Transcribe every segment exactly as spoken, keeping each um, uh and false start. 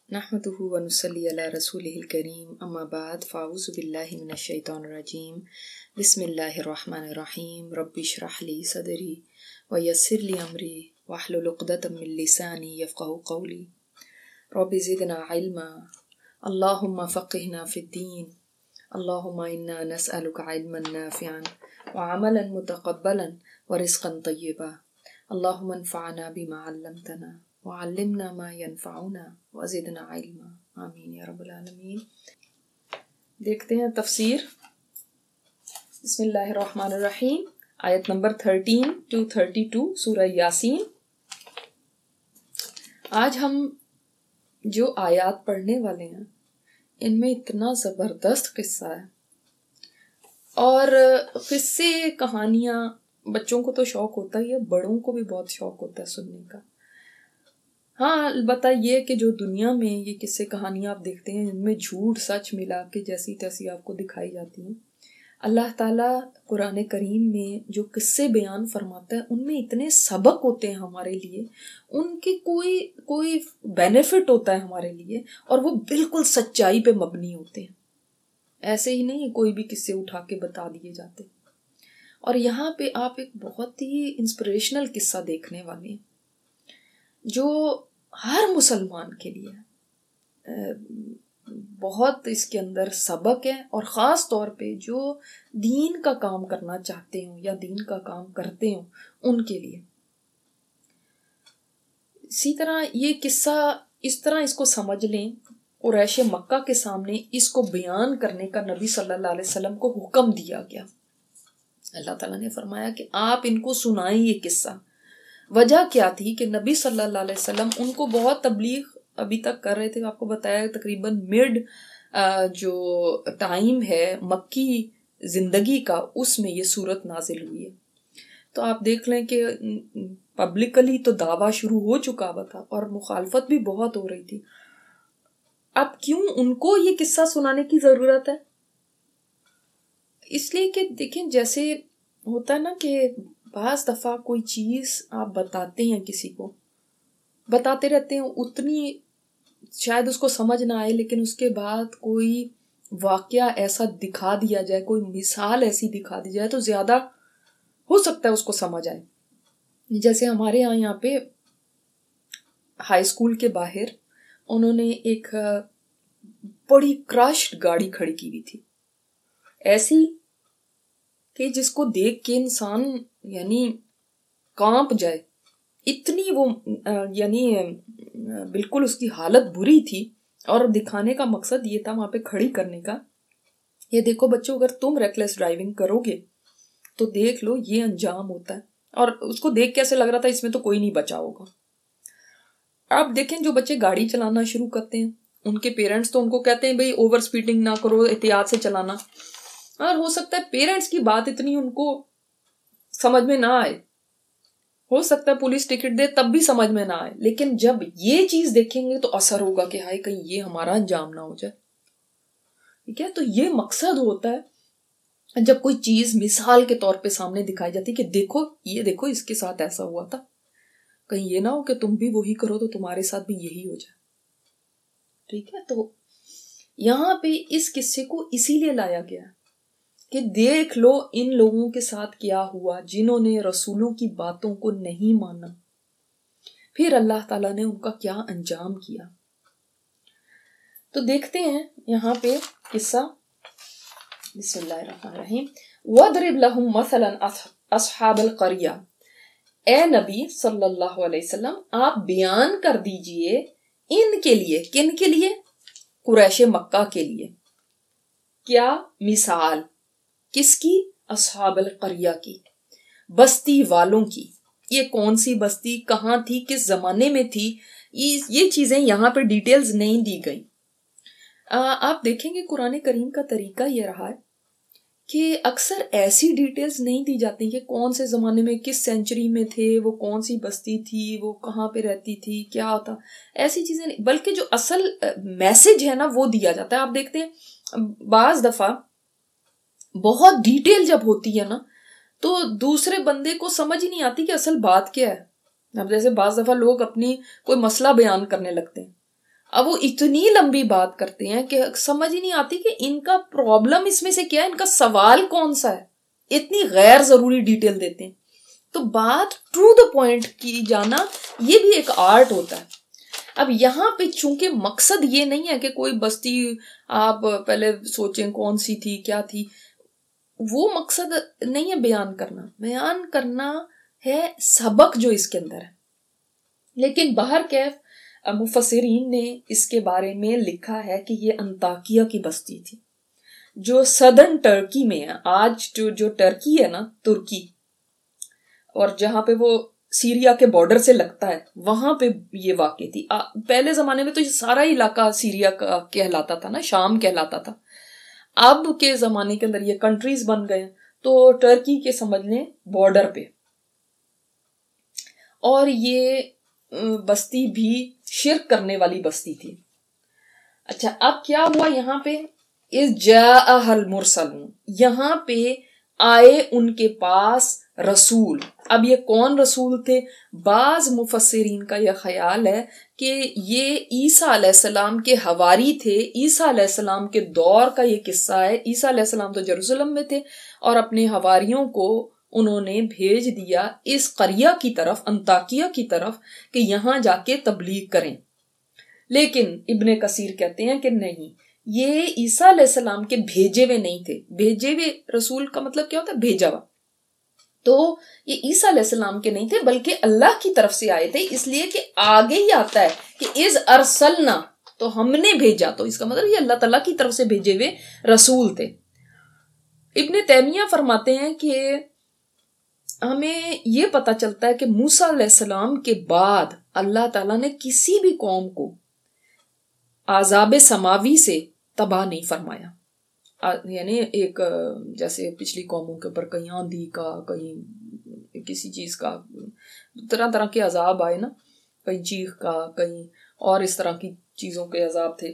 नहमदुहु व नुसल्ली अला रसूलिहिल करीम अम्मा बाद फ़अऊज़ु बिल्लाहि मिनश शैतानिर रजीम बिस्मिल्लाहिर रहमानिर रहीम रब्बि इश्रह ली सदरी व यस्सिर ली अमरी वहलुल उक़दतम मिन लिसानी यफ़क़हू क़ौली रब्बि ज़िदना इल्मा अल्लाहुम्मा फ़क़्हिना फ़िद्दीन अल्लाहुम्मा इन्ना नस्अलुका इल्मन नाफ़िअन व अमलन मुतक़ब्बलन व रिज़्क़न तय्यिबा अल्लाहुम्मा अन्फ़अना बिमा अल्लमतना वअल्लिमना मा यनफ़अुना वज़िदना इल्मा आमीन या रब्बल आलमीन। देखते हैं तफसीर। बिस्मिल्लाहिर्रहमानिर्रहीम। आयत number thirteen two thirty two सूरह यासीन। आज हम जो आयात पढ़ने वाले हैं इनमें इतना ज़बरदस्त किस्सा है, और किस्से कहानियाँ बच्चों को तो शौक होता ही है, बड़ों को भी बहुत शौक होता है सुनने का। हाँ, अलबत्ता ये कि जो दुनिया में ये किस्से कहानियाँ आप देखते हैं इनमें झूठ सच मिला के जैसी तैसी आपको दिखाई जाती हैं। अल्लाह ताला कुरान करीम में जो किस्से बयान फरमाता है उनमें इतने सबक होते हैं हमारे लिए, उनकी कोई कोई बेनिफिट होता है हमारे लिए, और वो बिल्कुल सच्चाई पे मबनी होते हैं। ऐसे ही नहीं कोई भी किस्से उठा के बता दिए जाते। और यहाँ पे आप एक बहुत ही इंस्पिरेशनल किस्सा देखने वाले हैं जो हर मुसलमान के लिए बहुत इसके अंदर सबक है, और ख़ास तौर पे जो दीन का काम करना चाहते हो या दीन का काम करते हो उनके लिए। इसी तरह ये किस्सा इस तरह इसको समझ लें, कुरैश मक्का के सामने इसको बयान करने का नबी सल्लल्लाहु अलैहि वसल्लम को हुक्म दिया गया। अल्लाह ताला ने फरमाया कि आप इनको सुनाएं ये किस्सा। वजह क्या थी कि नबी सल्लल्लाहु अलैहि वसल्लम उनको बहुत तबलीग अभी तक कर रहे थे। आपको बताया तकरीबन मिड जो टाइम है मक्की जिंदगी का, उसमें ये सूरत नाजिल हुई है। तो आप देख लें कि पब्लिकली तो दावा शुरू हो चुका हुआ था और मुखालफत भी बहुत हो रही थी। अब क्यों उनको ये किस्सा सुनाने की जरूरत है? इसलिए कि देखें, जैसे होता है ना कि बाज़ दफ़ा कोई चीज़ आप बताते हैं, किसी को बताते रहते हैं, उतनी शायद उसको समझ ना आए, लेकिन उसके बाद कोई वाक़या ऐसा दिखा दिया जाए, कोई मिसाल ऐसी दिखा दी जाए तो ज़्यादा हो सकता है उसको समझ आए। जैसे हमारे यहाँ यहाँ पे हाई स्कूल के बाहर उन्होंने एक बड़ी क्रश्ड गाड़ी खड़ी की हुई थी, ऐसी कि जिसको देख के इंसान यानी कांप जाए, इतनी वो यानी बिल्कुल उसकी हालत बुरी थी। और दिखाने का मकसद ये था वहां पे खड़ी करने का, ये देखो बच्चों, अगर तुम रेकलेस ड्राइविंग करोगे तो देख लो ये अंजाम होता है। और उसको देख कैसे लग रहा था, इसमें तो कोई नहीं बचा होगा। आप देखें, जो बच्चे गाड़ी चलाना शुरू करते हैं उनके पेरेंट्स तो उनको कहते हैं भाई ओवर स्पीडिंग ना करो, एहतियात से चलाना। और हो सकता है पेरेंट्स की बात इतनी उनको समझ में ना आए, हो सकता है पुलिस टिकट दे तब भी समझ में ना आए, लेकिन जब ये चीज देखेंगे तो असर होगा कि हाय कहीं ये हमारा अंजाम ना हो जाए। ठीक है, तो ये मकसद होता है जब कोई चीज मिसाल के तौर पे सामने दिखाई जाती है कि देखो ये देखो इसके साथ ऐसा हुआ था, कहीं ये ना हो कि तुम भी वही करो तो तुम्हारे साथ भी यही हो जाए। ठीक है, तो यहाँ पे इस किस्से को इसीलिए लाया गया कि देख लो इन लोगों के साथ क्या हुआ जिन्होंने रसूलों की बातों को नहीं माना, फिर अल्लाह ताला ने उनका क्या अंजाम किया। तो देखते हैं यहाँ पे किस्सा। बिस्मिल्लाहिर्रहमानिर्रहीम। वदरिब लहुम मसलन अस्हाबल क़रिया। ए नबी सल्लल्लाहु अलैहि वसल्लम आप बयान कर दीजिए इनके लिए, किन के लिए? कुरैश मक्का के लिए। क्या मिसाल? किसकी? अस्हाबल क़रिया की, बस्ती वालों की। ये कौन सी बस्ती, कहाँ थी, किस जमाने में थी, ये ये चीजें यहाँ पे डिटेल्स नहीं दी गई। आप देखेंगे कुरान करीम का तरीका ये रहा है कि अक्सर ऐसी डिटेल्स नहीं दी जाती कि कौन से जमाने में, किस सेंचुरी में थे वो, कौन सी बस्ती थी वो, कहाँ पे रहती थी, क्या था, ऐसी चीजें नहीं, बल्कि जो असल मैसेज है ना वो दिया जाता है। आप देखते हैं बाज दफा बहुत डिटेल जब होती है ना तो दूसरे बंदे को समझ ही नहीं आती कि असल बात क्या है। अब जैसे बाज दफा लोग अपनी कोई मसला बयान करने लगते हैं اب وہ اتنی لمبی بات کرتے ہیں کہ سمجھ ہی نہیں آتی کہ ان کا پرابلم اس میں سے کیا ہے, ان کا سوال کون سا ہے, اتنی غیر ضروری ڈیٹیل دیتے ہیں. تو بات ٹرو دا پوائنٹ کی جانا یہ بھی ایک آرٹ ہوتا ہے. اب یہاں پہ چونکہ مقصد یہ نہیں ہے کہ کوئی بستی آپ پہلے سوچیں کون سی تھی کیا تھی, وہ مقصد نہیں ہے بیان کرنا. بیان کرنا ہے سبق جو اس کے اندر ہے. لیکن باہر کیف مفسرین نے اس کے بارے میں لکھا ہے کہ یہ انطاکیہ کی بستی تھی جو سدرن ٹرکی میں ہے. آج جو جو ٹرکی ہے نا, ترکی, اور جہاں پہ وہ سیریا کے بارڈر سے لگتا ہے, وہاں پہ یہ واقع تھی. پہلے زمانے میں تو یہ سارا علاقہ سیریا کا کہلاتا تھا نا, شام کہلاتا تھا. اب کے زمانے کے اندر یہ کنٹریز بن گئے تو ٹرکی کے سمجھ لیں بارڈر پہ. اور یہ بستی بھی شرک کرنے والی بستی تھی. اچھا, اب کیا ہوا یہاں پہ, اس جاء المرسلون, یہاں پہ آئے ان کے پاس رسول. اب یہ کون رسول تھے؟ بعض مفسرین کا یہ خیال ہے کہ یہ عیسیٰ علیہ السلام کے حواری تھے. عیسیٰ علیہ السلام کے دور کا یہ قصہ ہے. عیسیٰ علیہ السلام تو یروشلم میں تھے اور اپنے حواریوں کو انہوں نے بھیج دیا اس قریہ کی طرف, انطاکیہ کی طرف, کہ یہاں جا کے تبلیغ کریں. لیکن ابن کثیر کہتے ہیں کہ نہیں, یہ عیسیٰ علیہ السلام کے بھیجے ہوئے نہیں تھے. بھیجے ہوئے رسول کا مطلب کیا ہوتا ہے؟ بھیجا ہوا. تو یہ عیسیٰ علیہ السلام کے نہیں تھے بلکہ اللہ کی طرف سے آئے تھے. اس لیے کہ آگے ہی آتا ہے کہ اذ ارسلنا, تو ہم نے بھیجا, تو اس کا مطلب یہ اللہ تعالیٰ کی طرف سے بھیجے ہوئے رسول تھے. ابن تیمیہ فرماتے ہیں کہ ہمیں یہ پتا چلتا ہے کہ موسیٰ علیہ السلام کے بعد اللہ تعالیٰ نے کسی بھی قوم کو عذاب سماوی سے تباہ نہیں فرمایا. یعنی ایک جیسے پچھلی قوموں کے اوپر کہیں آندھی کا, کہیں کسی چیز کا, طرح طرح کے عذاب آئے نا, کہیں چیخ کا, کہیں اور اس طرح کی چیزوں کے عذاب تھے.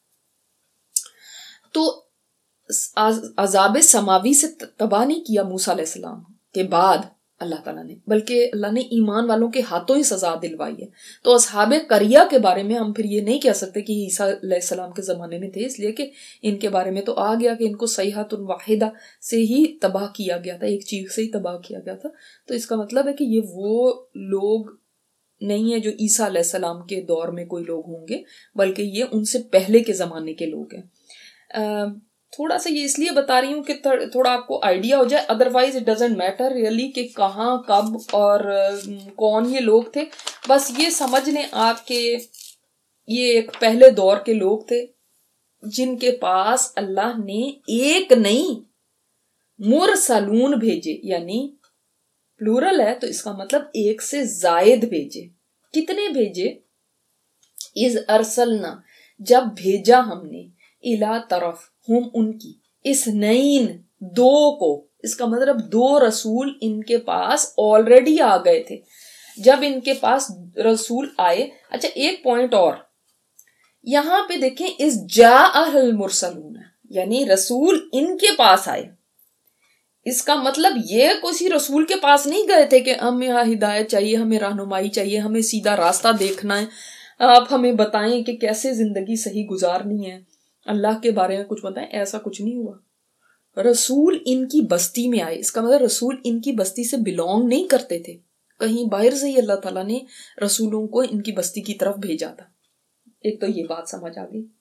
تو عذاب سماوی سے تباہ نہیں کیا موسیٰ علیہ السلام کے بعد اللہ تعالیٰ نے, بلکہ اللہ نے ایمان والوں کے ہاتھوں ہی سزا دلوائی ہے. تو اصحاب قریہ کے بارے میں ہم پھر یہ نہیں کہہ سکتے کہ عیسیٰ علیہ السلام کے زمانے میں تھے, اس لیے کہ ان کے بارے میں تو آ گیا کہ ان کو صیحۃ واحدہ سے ہی تباہ کیا گیا تھا, ایک چیخ سے ہی تباہ کیا گیا تھا. تو اس کا مطلب ہے کہ یہ وہ لوگ نہیں ہے جو عیسیٰ علیہ السلام کے دور میں کوئی لوگ ہوں گے, بلکہ یہ ان سے پہلے کے زمانے کے لوگ ہیں. تھوڑا سا یہ اس لیے بتا رہی ہوں کہ تھوڑا آپ کو آئیڈیا ہو جائے, otherwise it doesn't matter really کہ کہاں کب اور کون یہ لوگ تھے. بس یہ سمجھ لیں آپ کہ یہ ایک پہلے دور کے لوگ تھے جن کے پاس اللہ نے ایک نہیں مرسلون بھیجے, یعنی پلورل ہے تو اس کا مطلب ایک سے زائد بھیجے. کتنے بھیجے؟ اذ ارسلنا, جب بھیجا ہم نے, الا طرف, ہم ان کی, اثنین, دو کو. اس کا مطلب دو رسول ان کے پاس آلریڈی آ گئے تھے. جب ان کے پاس رسول آئے, اچھا ایک پوائنٹ اور یہاں پہ دیکھیں, اس جاء المرسلون, یعنی رسول ان کے پاس آئے. اس کا مطلب یہ کسی رسول کے پاس نہیں گئے تھے کہ ہمیں یہاں ہدایت چاہیے, ہمیں رہنمائی چاہیے, ہمیں سیدھا راستہ دیکھنا ہے, آپ ہمیں بتائیں کہ کیسے زندگی صحیح گزارنی ہے, اللہ کے بارے میں کچھ بتائیں. ایسا کچھ نہیں ہوا. رسول ان کی بستی میں آئے. اس کا مطلب رسول ان کی بستی سے بلونگ نہیں کرتے تھے, کہیں باہر سے ہی اللہ تعالیٰ نے رسولوں کو ان کی بستی کی طرف بھیجا تھا. ایک تو یہ بات سمجھ آ گئی.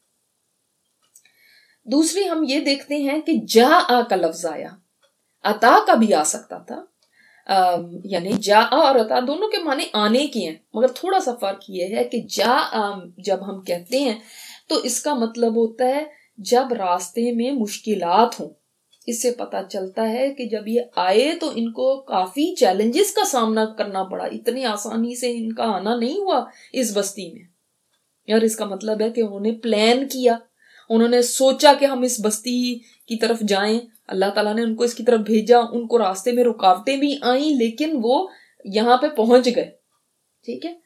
دوسری ہم یہ دیکھتے ہیں کہ جاء کا لفظ آیا, عطا کا بھی آ سکتا تھا. یعنی جاء اور عطا دونوں کے معنی آنے کے ہیں, مگر تھوڑا سا فرق یہ ہے کہ جاء جب ہم کہتے ہیں تو اس کا مطلب ہوتا ہے جب راستے میں مشکلات ہوں. اس سے پتا چلتا ہے کہ جب یہ آئے تو ان کو کافی چیلنجز کا سامنا کرنا پڑا, اتنی آسانی سے ان کا آنا نہیں ہوا اس بستی میں. اور اس کا مطلب ہے کہ انہوں نے پلان کیا, انہوں نے سوچا کہ ہم اس بستی کی طرف جائیں, اللہ تعالیٰ نے ان کو اس کی طرف بھیجا, ان کو راستے میں رکاوٹیں بھی آئیں لیکن وہ یہاں پہ پہنچ گئے. ٹھیک ہے,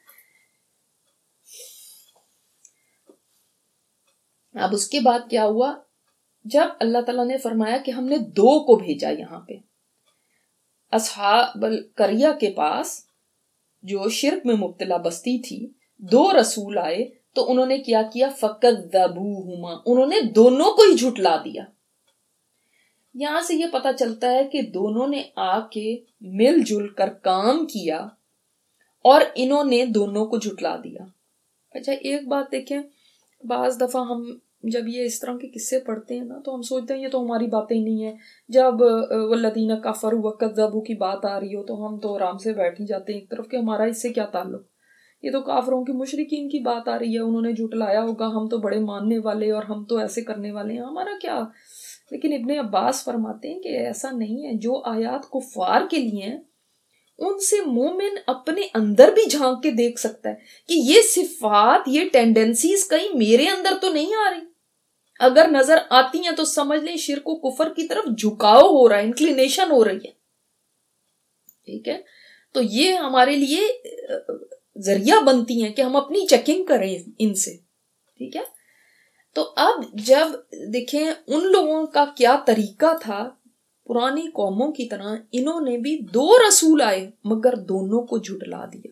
اب اس کے بعد کیا ہوا, جب اللہ تعالیٰ نے فرمایا کہ ہم نے دو کو بھیجا یہاں پہ, اصحاب القریہ کے پاس جو شرک میں مبتلا بستی تھی, دو رسول آئے تو انہوں نے کیا کیا فَكَذَّبُوهُمَا، انہوں نے دونوں کو ہی جھٹلا دیا. یہاں سے یہ پتا چلتا ہے کہ دونوں نے آ کے مل جل کر کام کیا اور انہوں نے دونوں کو جھٹلا دیا. اچھا ایک بات دیکھیں، بعض دفعہ ہم جب یہ اس طرح کے قصے پڑھتے ہیں نا تو ہم سوچتے ہیں یہ تو ہماری باتیں ہی نہیں ہیں. جب والذین کفروا وکذبوا کی بات آ رہی ہو تو ہم تو آرام سے بیٹھ ہی جاتے ہیں ایک طرف کہ ہمارا اس سے کیا تعلق، یہ تو کافروں کی مشرکین کی بات آ رہی ہے، انہوں نے جھٹلایا ہوگا، ہم تو بڑے ماننے والے اور ہم تو ایسے کرنے والے ہیں، ہمارا کیا. لیکن ابن عباس فرماتے ہیں کہ ایسا نہیں ہے. جو آیات کفار کے لیے ہیں ان سے مومن اپنے اندر بھی جھانک کے دیکھ سکتا ہے کہ یہ صفات، یہ ٹینڈنسیز کہیں میرے اندر تو نہیں آ رہی. اگر نظر آتی ہیں تو سمجھ لیں شرک و کفر کی طرف جھکاؤ ہو رہا ہے، انکلینیشن ہو رہی ہے. ٹھیک ہے، تو یہ ہمارے لیے ذریعہ بنتی ہیں کہ ہم اپنی چیکنگ کریں ان سے. ٹھیک ہے، تو اب جب دیکھیں ان لوگوں کا کیا طریقہ تھا، پرانی قوموں کی طرح انہوں نے بھی دو رسول آئے مگر دونوں کو جھٹلا دیا.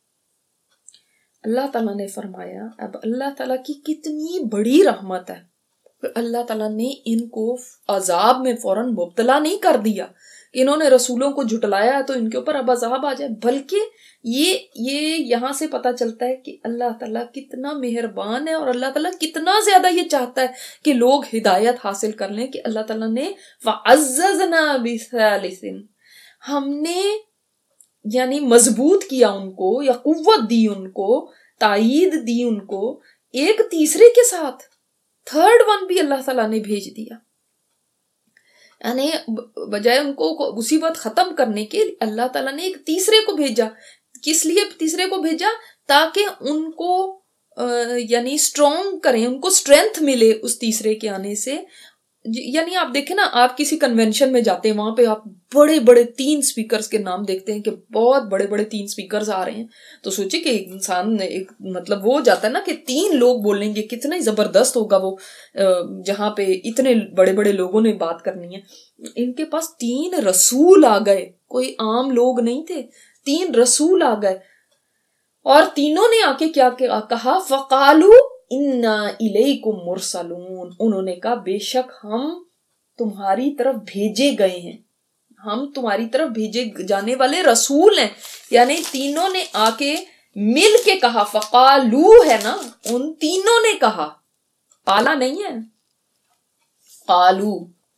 اللہ تعالیٰ نے فرمایا، اب اللہ تعالیٰ کی کتنی بڑی رحمت ہے، اللہ تعالیٰ نے ان کو عذاب میں فوراً مبتلا نہیں کر دیا کہ انہوں نے رسولوں کو جھٹلایا تو ان کے اوپر اب عذاب آ جائے، بلکہ یہ یہ یہاں سے پتا چلتا ہے کہ اللہ تعالیٰ کتنا مہربان ہے اور اللہ تعالیٰ کتنا زیادہ یہ چاہتا ہے کہ لوگ ہدایت حاصل کر لیں. کہ اللہ تعالیٰ نے وَعَزَّزْنَا بِثَالِثٍ، ہم نے یعنی مضبوط کیا ان کو یا قوت دی ان کو، تائید دی ان کو ایک تیسرے کے ساتھ. تھرڈ ون بھی اللہ تعالیٰ نے بھیج دیا، یعنی بجائے ان کو مصیبت ختم کرنے کے اللہ تعالیٰ نے ایک تیسرے کو بھیجا. کس لیے تیسرے کو بھیجا؟ تاکہ ان کو یعنی اسٹرانگ کریں، ان کو اسٹرینتھ ملے اس تیسرے کے آنے سے. یعنی آپ دیکھیں نا، آپ کسی کنونشن میں جاتے ہیں، وہاں پہ آپ بڑے بڑے تین سپیکرز کے نام دیکھتے ہیں کہ بہت بڑے بڑے تین سپیکرز آ رہے ہیں، تو سوچے کہ ایک انسان ایک مطلب وہ جاتا ہے نا کہ تین لوگ بولیں گے، کتنا ہی زبردست ہوگا وہ، جہاں پہ اتنے بڑے بڑے لوگوں نے بات کرنی ہے. ان کے پاس تین رسول آ گئے، کوئی عام لوگ نہیں تھے، تین رسول آ گئے اور تینوں نے آ کے کیا کہا، فقالو انا الیکم مرسلون، انہوں نے کہا بے شک ہم تمہاری طرف بھیجے گئے ہیں، ہم تمہاری طرف بھیجے جانے والے رسول ہیں. یعنی تینوں نے آ کے مل کے کہا، فقالو ہے نا، ان تینوں نے کہا، پالا نہیں ہے، قالو،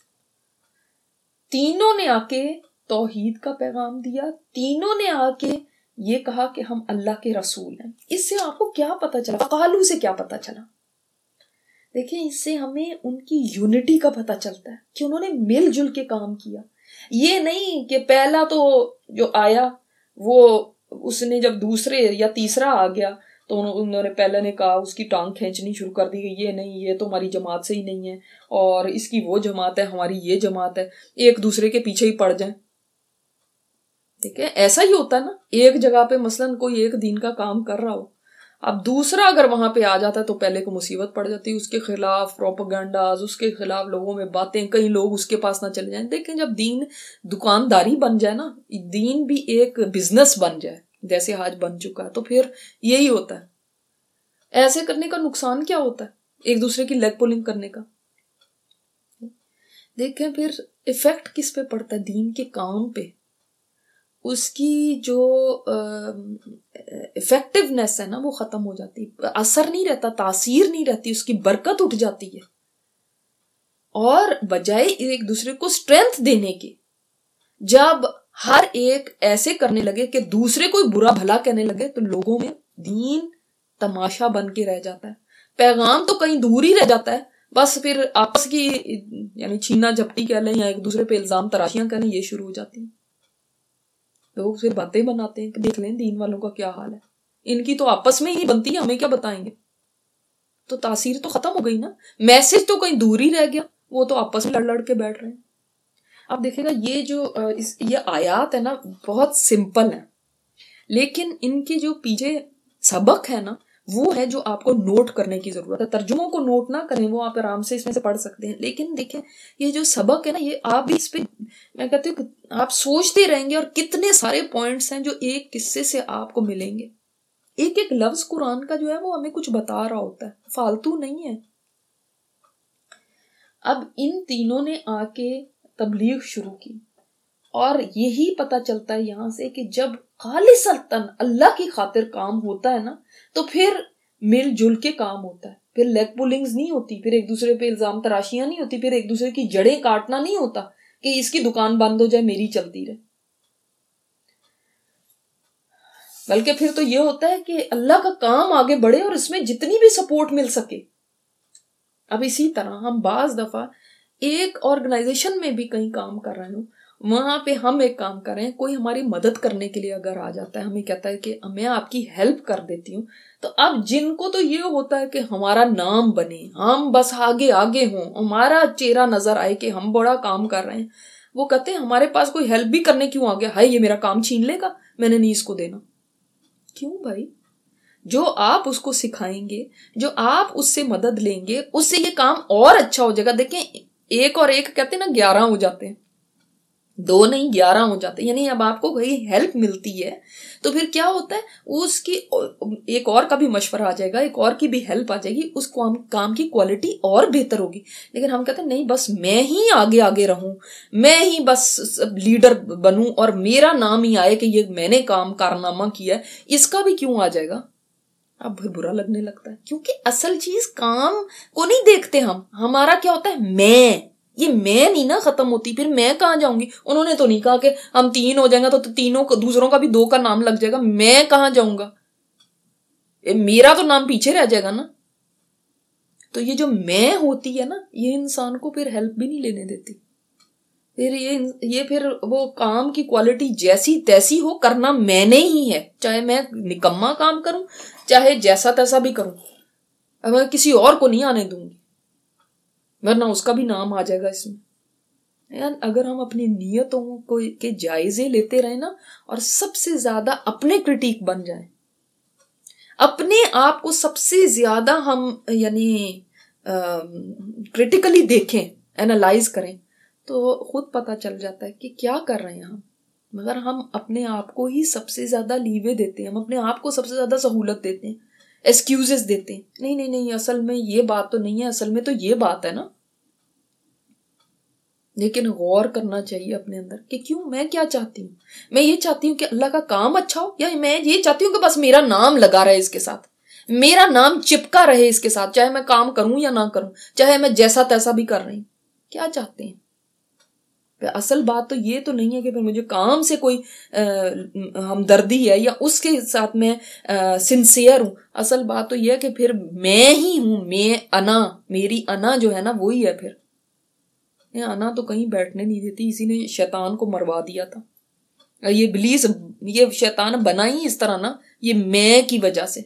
تینوں نے آ کے توحید کا پیغام دیا، تینوں نے آ کے یہ کہا کہ ہم اللہ کے رسول ہیں. اس سے آپ کو کیا پتا چلا، قالو سے کیا پتا چلا؟ دیکھیں اس سے ہمیں ان کی یونٹی کا پتا چلتا ہے کہ انہوں نے مل جل کے کام کیا. یہ نہیں کہ پہلا تو جو آیا وہ اس نے جب دوسرے یا تیسرا آ گیا تو انہوں نے پہلے نے کہا، اس کی ٹانگ کھینچنی شروع کر دی کہ یہ نہیں، یہ تو ہماری جماعت سے ہی نہیں ہے، اور اس کی وہ جماعت ہے، ہماری یہ جماعت ہے، ایک دوسرے کے پیچھے ہی پڑ جائیں. ٹھیک ہے، ایسا ہی ہوتا ہے نا، ایک جگہ پہ مثلاً کوئی ایک دین کا کام کر رہا ہو، اب دوسرا اگر وہاں پہ آ جاتا ہے تو پہلے کو مصیبت پڑ جاتی ہے، اس کے خلاف پروپیگنڈاز، اس کے خلاف لوگوں میں باتیں، کئی لوگ اس کے پاس نہ چلے جائیں. دیکھیں جب دین دکانداری بن جائے نا، دین بھی ایک بزنس بن جائے جیسے آج بن چکا ہے، تو پھر یہی ہوتا ہے. ایسے کرنے کا نقصان کیا ہوتا ہے، ایک دوسرے کی لیگ پولنگ کرنے کا. دیکھیں پھر ایفیکٹ کس پہ پڑتا ہے، دین کے کام پہ. اس کی جو افیکٹونیس ہے نا وہ ختم ہو جاتی، اثر نہیں رہتا، تاثیر نہیں رہتی، اس کی برکت اٹھ جاتی ہے. اور بجائے ایک دوسرے کو اسٹرینتھ دینے کے، جب ہر ایک ایسے کرنے لگے کہ دوسرے کو برا بھلا کہنے لگے تو لوگوں میں دین تماشا بن کے رہ جاتا ہے، پیغام تو کہیں دور ہی رہ جاتا ہے. بس پھر آپس کی یعنی چھینا جھپٹی کہہ لیں یا ایک دوسرے پہ الزام تراشیاں کہہ لیں، یہ شروع ہو جاتی ہیں. لوگ پھر باتیں بناتے ہیں کہ دیکھ لیں دین والوں کا کیا حال ہے، ان کی تو آپس میں ہی بنتی ہے، ہمیں کیا بتائیں گے. تو تاثیر تو ختم ہو گئی نا، میسج تو کہیں دور ہی رہ گیا، وہ تو آپس میں لڑ لڑ کے بیٹھ رہے ہیں. اب دیکھیں گا یہ جو یہ آیات ہے نا بہت سمپل ہیں، لیکن ان کے جو پیچھے سبق ہے نا وہ ہے جو آپ کو نوٹ کرنے کی ضرورت ہے. ترجموں کو نوٹ نہ کریں، وہ آپ آرام سے اس میں سے پڑھ سکتے ہیں، لیکن دیکھیں یہ جو سبق ہے نا یہ آپ بھی اس پہ میں کہتی ہوں آپ سوچتے رہیں گے، اور کتنے سارے پوائنٹس ہیں جو ایک قصے سے آپ کو ملیں گے. ایک ایک لفظ قرآن کا جو ہے وہ ہمیں کچھ بتا رہا ہوتا ہے, فالتو نہیں ہے. اب ان تینوں نے آ کے تبلیغ شروع کی, اور یہی پتا چلتا ہے یہاں سے کہ جب خالصتاً اللہ کی خاطر کام ہوتا ہے نا تو پھر مل جل کے کام ہوتا ہے, پھر لیگ پولنگز نہیں ہوتی, پھر ایک دوسرے پہ الزام تراشیاں نہیں ہوتی, پھر ایک دوسرے کی جڑیں کاٹنا نہیں ہوتا کہ اس کی دکان بند ہو جائے میری چلتی رہے, بلکہ پھر تو یہ ہوتا ہے کہ اللہ کا کام آگے بڑھے اور اس میں جتنی بھی سپورٹ مل سکے. اب اسی طرح ہم بعض دفعہ ایک آرگنائزیشن میں بھی کہیں کام کر رہے ہوں, وہاں پہ ہم ایک کام کر رہے ہیں, کوئی ہماری مدد کرنے کے لیے اگر آ جاتا ہے, ہمیں کہتا ہے کہ میں آپ کی ہیلپ کر دیتی ہوں, تو اب جن کو تو یہ ہوتا ہے کہ ہمارا نام بنے, ہم بس آگے آگے ہوں, ہمارا چہرہ نظر آئے کہ ہم بڑا کام کر رہے ہیں, وہ کہتے ہیں ہمارے پاس کوئی ہیلپ بھی کرنے کیوں آ گیا, ہائے یہ میرا کام چھین لے گا, میں نے نہیں اس کو دینا. کیوں بھائی؟ جو آپ اس کو سکھائیں گے, جو آپ اس سے مدد لیں گے, اس سے یہ کام اور اچھا ہو جائے گا. دیکھیں ایک اور ایک کہتے ہیں نا گیارہ ہو جاتے ہیں, دو نہیں گیارہ ہو جاتے ہیں. یعنی اب آپ کو کوئی ہیلپ ملتی ہے تو پھر کیا ہوتا ہے, اس کی ایک اور کا بھی مشورہ آ جائے گا, ایک اور کی بھی ہیلپ آ جائے گی, اس کام کی کوالٹی اور بہتر ہوگی. لیکن ہم کہتے ہیں نہیں بس میں ہی آگے آگے رہوں, میں ہی بس لیڈر بنوں اور میرا نام ہی آئے کہ یہ میں نے کام کارنامہ کیا ہے, اس کا بھی کیوں آ جائے گا. اب پھر برا لگنے لگتا ہے, کیونکہ اصل چیز کام کو نہیں دیکھتے ہم. ہمارا کیا ہوتا ہے, میں, یہ میں نہیں نا ختم ہوتی, پھر میں کہاں جاؤں گی. انہوں نے تو نہیں کہا کہ ہم تین ہو جائیں گا تو تینوں کو, دوسروں کا بھی دو کا نام لگ جائے گا, میں کہاں جاؤں گا, میرا تو نام پیچھے رہ جائے گا نا. تو یہ جو میں ہوتی ہے نا, یہ انسان کو پھر ہیلپ بھی نہیں لینے دیتی. پھر یہ یہ پھر وہ کام کی کوالٹی جیسی تیسی ہو, کرنا میں نے ہی ہے, چاہے میں نکما کام کروں چاہے جیسا تیسا بھی کروں, میں کسی اور کو نہیں آنے دوں گی, ورنہ اس کا بھی نام آ جائے گا اس میں. اگر ہم اپنی نیتوں کو کے جائزے لیتے رہیں نا, اور سب سے زیادہ اپنے کرٹیک بن جائیں, اپنے آپ کو سب سے زیادہ ہم یعنی کرٹیکلی دیکھیں, اینالائز کریں, تو خود پتا چل جاتا ہے کہ کیا کر رہے ہیں ہم. مگر ہم اپنے آپ کو ہی سب سے زیادہ لیوے دیتے ہیں, ہم اپنے آپ کو سب سے زیادہ سہولت دیتے ہیں, ایکسکیوزز دیتے ہیں, نہیں نہیں نہیں اصل میں یہ بات تو نہیں ہے, اصل میں تو یہ بات ہے نا. لیکن غور کرنا چاہیے اپنے اندر کہ کیوں, میں کیا چاہتی ہوں. میں یہ چاہتی ہوں کہ اللہ کا کام اچھا ہو, یا میں یہ چاہتی ہوں کہ بس میرا نام لگا رہے اس کے ساتھ, میرا نام چپکا رہے اس کے ساتھ, چاہے میں کام کروں یا نہ کروں, چاہے میں جیسا تیسا بھی کر رہی ہوں. کیا چاہتے ہیں؟ اصل بات تو یہ تو نہیں ہے کہ پھر مجھے کام سے کوئی ہمدردی ہے یا اس کے ساتھ میں سنسیئر ہوں. اصل بات تو یہ ہے کہ پھر میں ہی ہوں, میں انا, میری انا جو ہے نا وہی ہے. پھر انا تو کہیں بیٹھنے نہیں دیتی, اسی نے شیطان کو مروا دیا تھا. یہ ابلیس, یہ شیطان بنا ہی اس طرح نا, یہ میں کی وجہ سے.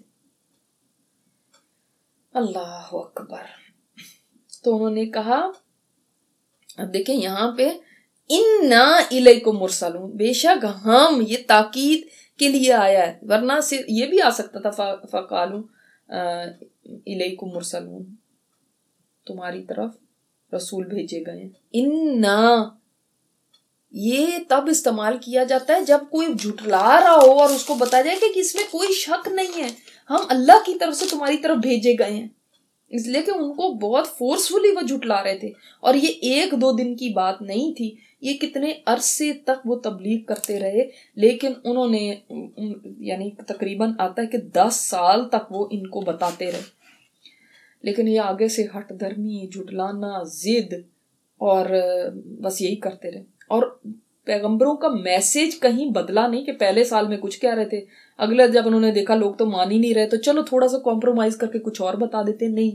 اللہ اکبر. تو انہوں نے کہا, اب دیکھیں یہاں پہ اِنَّا إِلَيْكُمْ مُرْسَلُونَ, بے شک ہم, یہ تاکید کے لیے آیا ہے, ورنہ یہ بھی آ سکتا تھا فَقَالُوا إِلَيْكُمْ مُرْسَلُونَ, تمہاری طرف رسول بھیجے گئے ہیں. اِنَّا یہ تب استعمال کیا جاتا ہے جب کوئی جھٹلا رہا ہو اور اس کو بتایا جائے کہ اس میں کوئی شک نہیں ہے, ہم اللہ کی طرف سے تمہاری طرف بھیجے گئے ہیں. اس لیے کہ ان کو بہت فورسفلی وہ جھٹلا رہے تھے, اور یہ ایک دو دن کی بات نہیں تھی, یہ کتنے عرصے تک وہ تبلیغ کرتے رہے. لیکن انہوں نے یعنی تقریباً آتا ہے کہ دس سال تک وہ ان کو بتاتے رہے. لیکن یہ آگے سے ہٹ درمی, جھٹلانا, ضد, اور بس یہی کرتے رہے. اور پیغمبروں کا میسج کہیں بدلا نہیں کہ پہلے سال میں کچھ کہہ رہے تھے, اگلے جب انہوں نے دیکھا لوگ تو مان ہی نہیں رہے تو چلو تھوڑا سا کمپرومائز کر کے کچھ اور بتا دیتے. نہیں,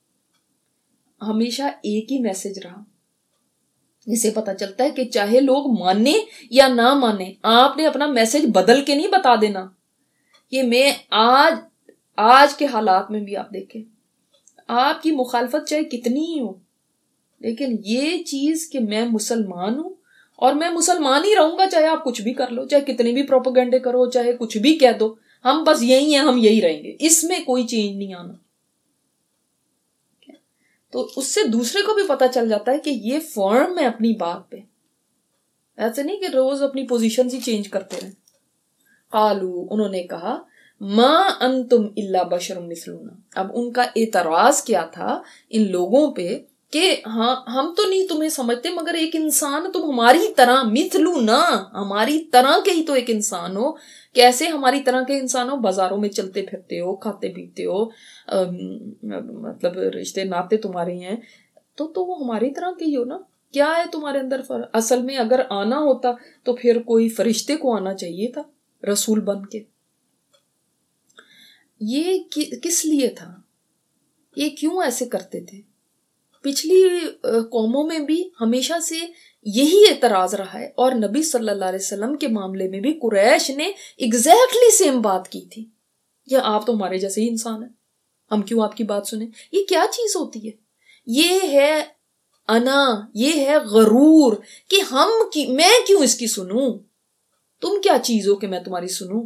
ہمیشہ ایک ہی میسج رہا. اسے پتا چلتا ہے کہ چاہے لوگ مانے یا نہ مانے, آپ نے اپنا میسج بدل کے نہیں بتا دینا. یہ میں آج آج کے حالات میں بھی آپ دیکھیں, آپ کی مخالفت چاہے کتنی ہی ہو, لیکن یہ چیز کہ میں مسلمان ہوں اور میں مسلمان ہی رہوں گا, چاہے آپ کچھ بھی کر لو, چاہے کتنی بھی پروپیگنڈے کرو, چاہے کچھ بھی کہہ دو, ہم بس یہی ہیں, ہم یہی رہیں گے, اس میں کوئی چینج نہیں آنا. تو اس سے دوسرے کو بھی پتا چل جاتا ہے کہ یہ فرم ہے اپنی بات پہ, ایسے نہیں کہ روز اپنی پوزیشن ہی چینج کرتے رہیں. قالو, انہوں نے کہا, ما انتم الا بشر مثلنا. اب ان کا اعتراض کیا تھا ان لوگوں پہ کہ ہاں ہم تو نہیں تمہیں سمجھتے مگر ایک انسان تم ہماری طرح، مثلنا ہماری طرح کے ہی تو ایک انسان ہو. کیسے ہماری طرح کے انسان ہو؟ بازاروں میں چلتے پھرتے ہو، کھاتے پیتے ہو، مطلب رشتے ناتے تمہارے ہیں تو تو وہ ہماری طرح کے ہی ہو نا. کیا ہے تمہارے اندر فرق؟ اصل میں اگر آنا ہوتا تو پھر کوئی فرشتے کو آنا چاہیے تھا رسول بن کے. یہ کس لیے تھا؟ یہ کیوں ایسے کرتے تھے؟ پچھلی قوموں میں بھی ہمیشہ سے یہی اعتراض رہا ہے، اور نبی صلی اللہ علیہ وسلم کے معاملے میں بھی قریش نے ایگزیکٹلی سیم بات کی تھی. یہ آپ تو ہمارے جیسے ہی انسان ہیں، ہم کیوں آپ کی بات سنیں؟ یہ کیا چیز ہوتی ہے؟ یہ ہے انا، یہ ہے غرور کہ ہم کی میں کیوں اس کی سنوں، تم کیا چیز ہو کہ میں تمہاری سنوں.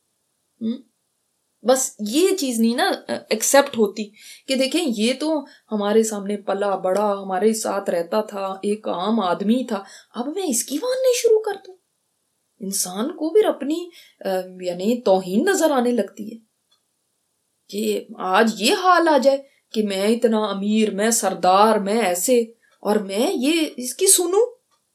بس یہ چیز نہیں نا ایکسپٹ ہوتی کہ دیکھیں یہ تو ہمارے سامنے پلا بڑا، ہمارے ساتھ رہتا تھا، ایک عام آدمی تھا، اب میں اس کی ماننے شروع کر دوں. انسان کو پھر اپنی یعنی توہین نظر آنے لگتی ہے کہ آج یہ حال آ جائے کہ میں اتنا امیر، میں سردار، میں ایسے، اور میں یہ اس کی سنوں.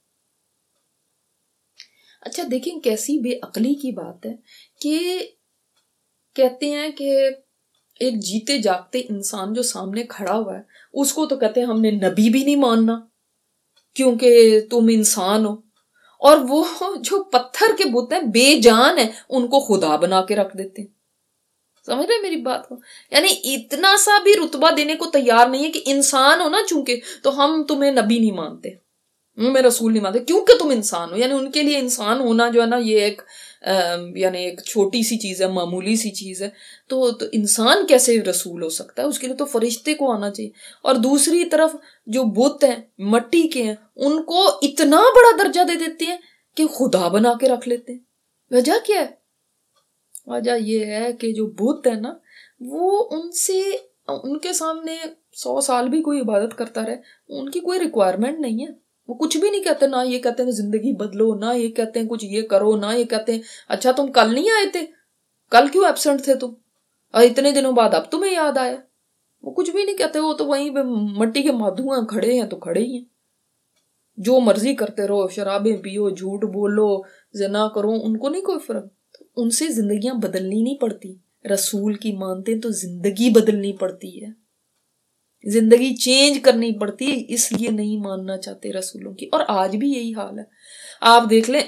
اچھا دیکھیں کیسی بے عقلی کی بات ہے کہ کہتے ہیں کہ ایک جیتے جاگتے انسان جو سامنے کھڑا ہوا ہے اس کو تو کہتے ہیں ہم نے نبی بھی نہیں ماننا کیونکہ تم انسان ہو، اور وہ جو پتھر کے بت ہیں بے جان ہیں ان کو خدا بنا کے رکھ دیتے ہیں. سمجھ رہے میری بات کو؟ یعنی اتنا سا بھی رتبہ دینے کو تیار نہیں ہے کہ انسان ہو نا چونکہ تو ہم تمہیں نبی نہیں مانتے، میں رسول نہیں مانتے کیونکہ تم انسان ہو. یعنی ان کے لیے انسان ہونا جو ہے نا یہ ایک یعنی ایک چھوٹی سی چیز ہے، معمولی سی چیز ہے. تو, تو انسان کیسے رسول ہو سکتا ہے؟ اس کے لیے تو فرشتے کو آنا چاہیے. اور دوسری طرف جو بت ہیں مٹی کے ہیں ان کو اتنا بڑا درجہ دے دیتے ہیں کہ خدا بنا کے رکھ لیتے ہیں. وجہ کیا ہے؟ وجہ یہ ہے کہ جو بت ہے نا وہ ان سے ان کے سامنے سو سال بھی کوئی عبادت کرتا رہے ان کی کوئی ریکوائرمنٹ نہیں ہے. وہ کچھ بھی نہیں کہتے، نہ یہ کہتے ہیں زندگی بدلو، نہ یہ کہتے ہیں کچھ یہ کرو، نہ یہ کہتے ہیں اچھا تم کل نہیں آئے تھے، کل کیوں ایبسنٹ تھے تم، اور اتنے دنوں بعد اب تمہیں یاد آیا. وہ کچھ بھی نہیں کہتے، وہ تو وہیں پہ مٹی کے مادھو ہیں، کھڑے ہیں تو کھڑے ہی ہیں، جو مرضی کرتے رہو، شرابیں پیو، جھوٹ بولو، زنا کرو، ان کو نہیں کوئی فرق. ان سے زندگیاں بدلنی نہیں پڑتی. رسول کی مانتے تو زندگی بدلنی پڑتی ہے، زندگی چینج کرنی پڑتی ہے، اس لیے نہیں ماننا چاہتے رسولوں کی. اور آج بھی یہی حال ہے. آپ دیکھ لیں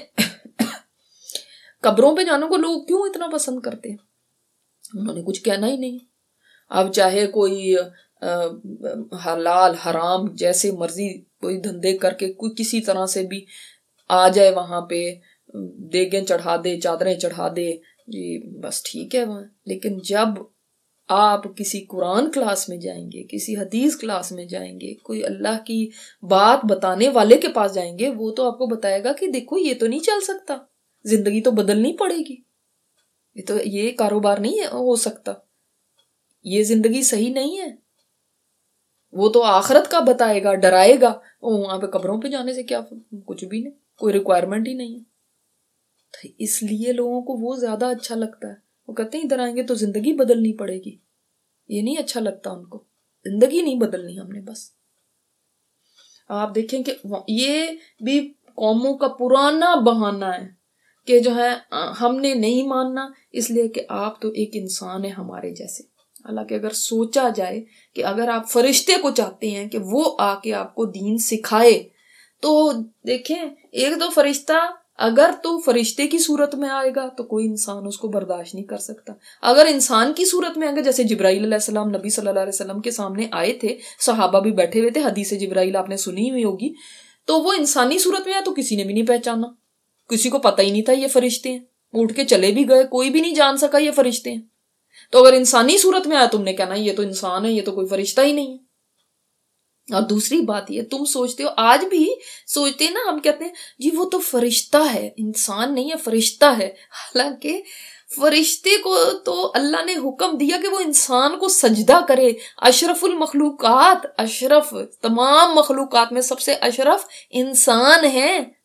قبروں پہ جانے کو لوگ کیوں اتنا پسند کرتے ہیں؟ انہوں نے کچھ کہنا ہی نہیں. اب چاہے کوئی حلال حرام جیسے مرضی کوئی دھندے کر کے کوئی کسی طرح سے بھی آ جائے وہاں پہ، دیگیں چڑھا دے، چادریں چڑھا دے، جی بس ٹھیک ہے وہاں. لیکن جب آپ کسی قرآن کلاس میں جائیں گے، کسی حدیث کلاس میں جائیں گے، کوئی اللہ کی بات بتانے والے کے پاس جائیں گے، وہ تو آپ کو بتائے گا کہ دیکھو یہ تو نہیں چل سکتا، زندگی تو بدلنی پڑے گی، یہ تو یہ کاروبار نہیں ہو سکتا، یہ زندگی صحیح نہیں ہے. وہ تو آخرت کا بتائے گا، ڈرائے گا. وہاں پہ قبروں پہ جانے سے کیا، کچھ بھی نہیں، کوئی ریکوائرمنٹ ہی نہیں ہے. اس لیے لوگوں کو وہ زیادہ اچھا لگتا ہے. وہ کہتے ہیں ادھر آئیں گے تو زندگی بدلنی پڑے گی. یہ نہیں اچھا لگتا ان کو، زندگی نہیں بدلنی ہم نے بس. آپ دیکھیں کہ یہ بھی قوموں کا پرانا بہانہ ہے کہ جو ہے ہم نے نہیں ماننا اس لیے کہ آپ تو ایک انسان ہے ہمارے جیسے. حالانکہ اگر سوچا جائے کہ اگر آپ فرشتے کو چاہتے ہیں کہ وہ آ کے آپ کو دین سکھائے تو دیکھیں ایک دو فرشتہ اگر تو فرشتے کی صورت میں آئے گا تو کوئی انسان اس کو برداشت نہیں کر سکتا. اگر انسان کی صورت میں آئے گا، جیسے جبرائیل علیہ السلام نبی صلی اللہ علیہ وسلم کے سامنے آئے تھے، صحابہ بھی بیٹھے ہوئے تھے، حدیث جبرائیل آپ نے سنی ہوئی ہوگی، تو وہ انسانی صورت میں آئے تو کسی نے بھی نہیں پہچانا، کسی کو پتہ ہی نہیں تھا یہ فرشتے ہیں، اٹھ کے چلے بھی گئے، کوئی بھی نہیں جان سکا یہ فرشتے ہیں. تو اگر انسانی صورت میں آیا تم نے کہنا یہ تو انسان ہے، یہ تو کوئی فرشتہ ہی نہیں ہے. اور دوسری بات یہ تم سوچتے ہو، آج بھی سوچتے ہیں نا، ہم کہتے ہیں جی وہ تو فرشتہ ہے، انسان نہیں ہے فرشتہ ہے. حالانکہ فرشتے کو تو اللہ نے حکم دیا کہ وہ انسان کو سجدہ کرے. اشرف المخلوقات، اشرف تمام مخلوقات میں سب سے اشرف انسان ہے،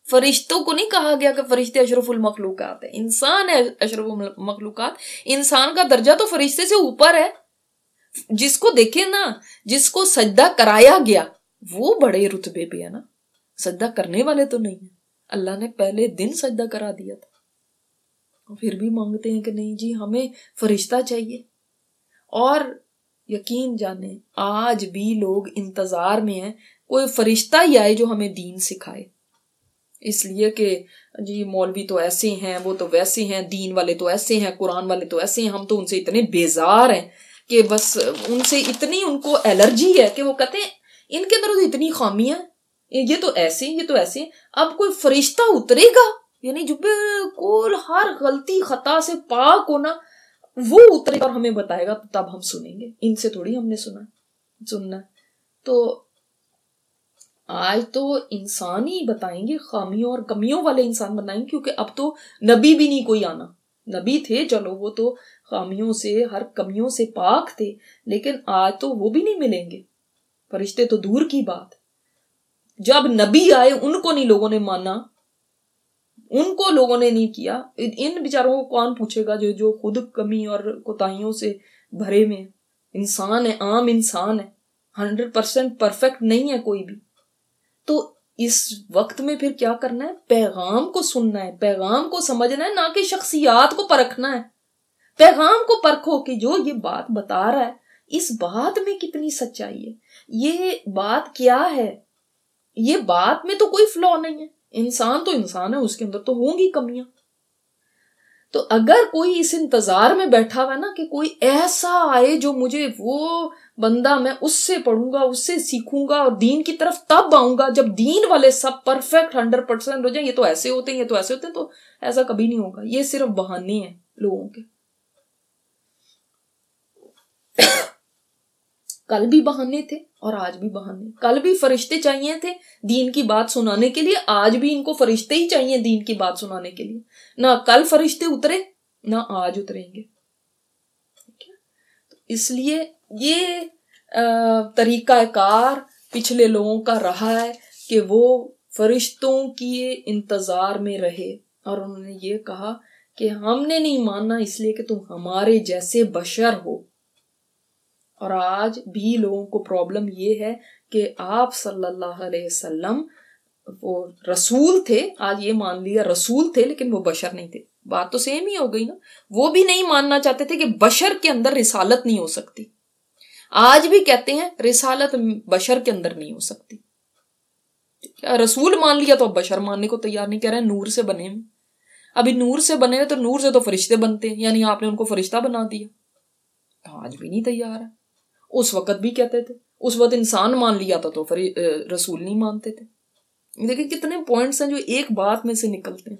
فرشتوں کو نہیں کہا گیا کہ فرشتے اشرف المخلوقات ہیں، انسان ہے اشرف المخلوقات. انسان کا درجہ تو فرشتے سے اوپر ہے. جس کو دیکھیں نا، جس کو سجدہ کرایا گیا وہ بڑے رتبے پہ ہے نا، سجدہ کرنے والے تو نہیں ہیں. اللہ نے پہلے دن سجدہ کرا دیا تھا، پھر بھی مانگتے ہیں کہ نہیں جی ہمیں فرشتہ چاہیے. اور یقین جانیں آج بھی لوگ انتظار میں ہیں کوئی فرشتہ ہی آئے جو ہمیں دین سکھائے. اس لیے کہ جی مولوی تو ایسے ہیں، وہ تو ویسے ہیں، دین والے تو ایسے ہیں، قرآن والے تو ایسے ہیں، ہم تو ان سے اتنے بیزار ہیں کہ بس ان سے اتنی ان کو الرجی ہے کہ وہ کہتے ہیں ان کے اندر تو اتنی خامیاں، یہ تو ایسے یہ تو ایسے. اب کوئی فرشتہ اترے گا یعنی جو بالکل ہر غلطی خطا سے پاک ہونا، وہ اترے گا اور ہمیں بتائے گا، تب ہم سنیں گے. ان سے تھوڑی ہم نے سنا سننا. تو آج تو انسان ہی بتائیں گے، خامیوں اور کمیوں والے انسان بتائیں گے، کیونکہ اب تو نبی بھی نہیں کوئی آنا. نبی تھے چلو وہ تو خامیوں سے ہر کمیوں سے پاک تھے، لیکن آج تو وہ بھی نہیں ملیں گے. فرشتے تو دور کی بات. جب نبی آئے ان کو نہیں لوگوں نے مانا، ان کو لوگوں نے نہیں کیا. ان بیچاروں کو کون پوچھے گا جو جو خود کمی اور کوتاہیوں سے بھرے میں انسان ہے، عام انسان ہے، ہنڈریڈ پرسینٹ پرفیکٹ نہیں ہے کوئی بھی. تو اس وقت میں پھر کیا کرنا ہے؟ پیغام کو سننا ہے، پیغام کو سمجھنا ہے، نہ کہ شخصیات کو پرکھنا ہے. پیغام کو پرکھو کہ جو یہ بات بتا رہا ہے اس بات میں کتنی سچائی ہے، یہ بات کیا ہے. یہ بات میں تو کوئی فلا نہیں ہے، انسان تو انسان ہے، اس کے اندر تو ہوں گی کمیاں. تو اگر کوئی اس انتظار میں بیٹھا ہوا ہے نا کہ کوئی ایسا آئے جو مجھے وہ بندہ، میں اس سے پڑھوں گا، اس سے سیکھوں گا اور دین کی طرف تب آؤں گا جب دین والے سب پرفیکٹ ہنڈریڈ پرسینٹ ہو جائیں، یہ تو ایسے ہوتے ہیں، یہ تو ایسے ہوتے ہیں، تو ایسا کبھی نہیں ہوگا. یہ صرف بہانے ہیں لوگوں کے. کل بھی بہانے تھے اور آج بھی بہانے. کل بھی فرشتے چاہیے تھے دین کی بات سنانے کے لیے، آج بھی ان کو فرشتے ہی چاہیے دین کی بات سنانے کے لیے. نہ کل فرشتے اترے نہ آج اتریں گے. اس لیے یہ طریقہ کار پچھلے لوگوں کا رہا ہے کہ وہ فرشتوں کی انتظار میں رہے، اور انہوں نے یہ کہا کہ ہم نے نہیں ماننا اس لیے کہ تم ہمارے جیسے بشر ہو. اور آج بھی لوگوں کو پرابلم یہ ہے کہ آپ صلی اللہ علیہ وسلم وہ رسول تھے، آج یہ مان لیا رسول تھے لیکن وہ بشر نہیں تھے. بات تو سیم ہی ہو گئی نا. وہ بھی نہیں ماننا چاہتے تھے کہ بشر کے اندر رسالت نہیں ہو سکتی. آج بھی کہتے ہیں رسالت بشر کے اندر نہیں ہو سکتی. رسول مان لیا تو اب بشر ماننے کو تیار نہیں. کہہ رہے ہیں نور سے بنے ہیں. ابھی نور سے بنے ہیں تو نور سے تو فرشتے بنتے ہیں، یعنی آپ نے ان کو فرشتہ بنا دیا. آج بھی نہیں تیار ہے. اس وقت بھی کہتے تھے، اس وقت انسان مان لیا تھا تو رسول نہیں مانتے تھے. لیکن کتنے پوائنٹس ہیں جو ایک بات میں سے نکلتے ہیں.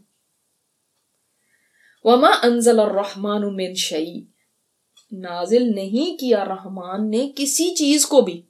وما انزل الرحمن من شیء، نازل نہیں کیا رحمان نے کسی چیز کو بھی،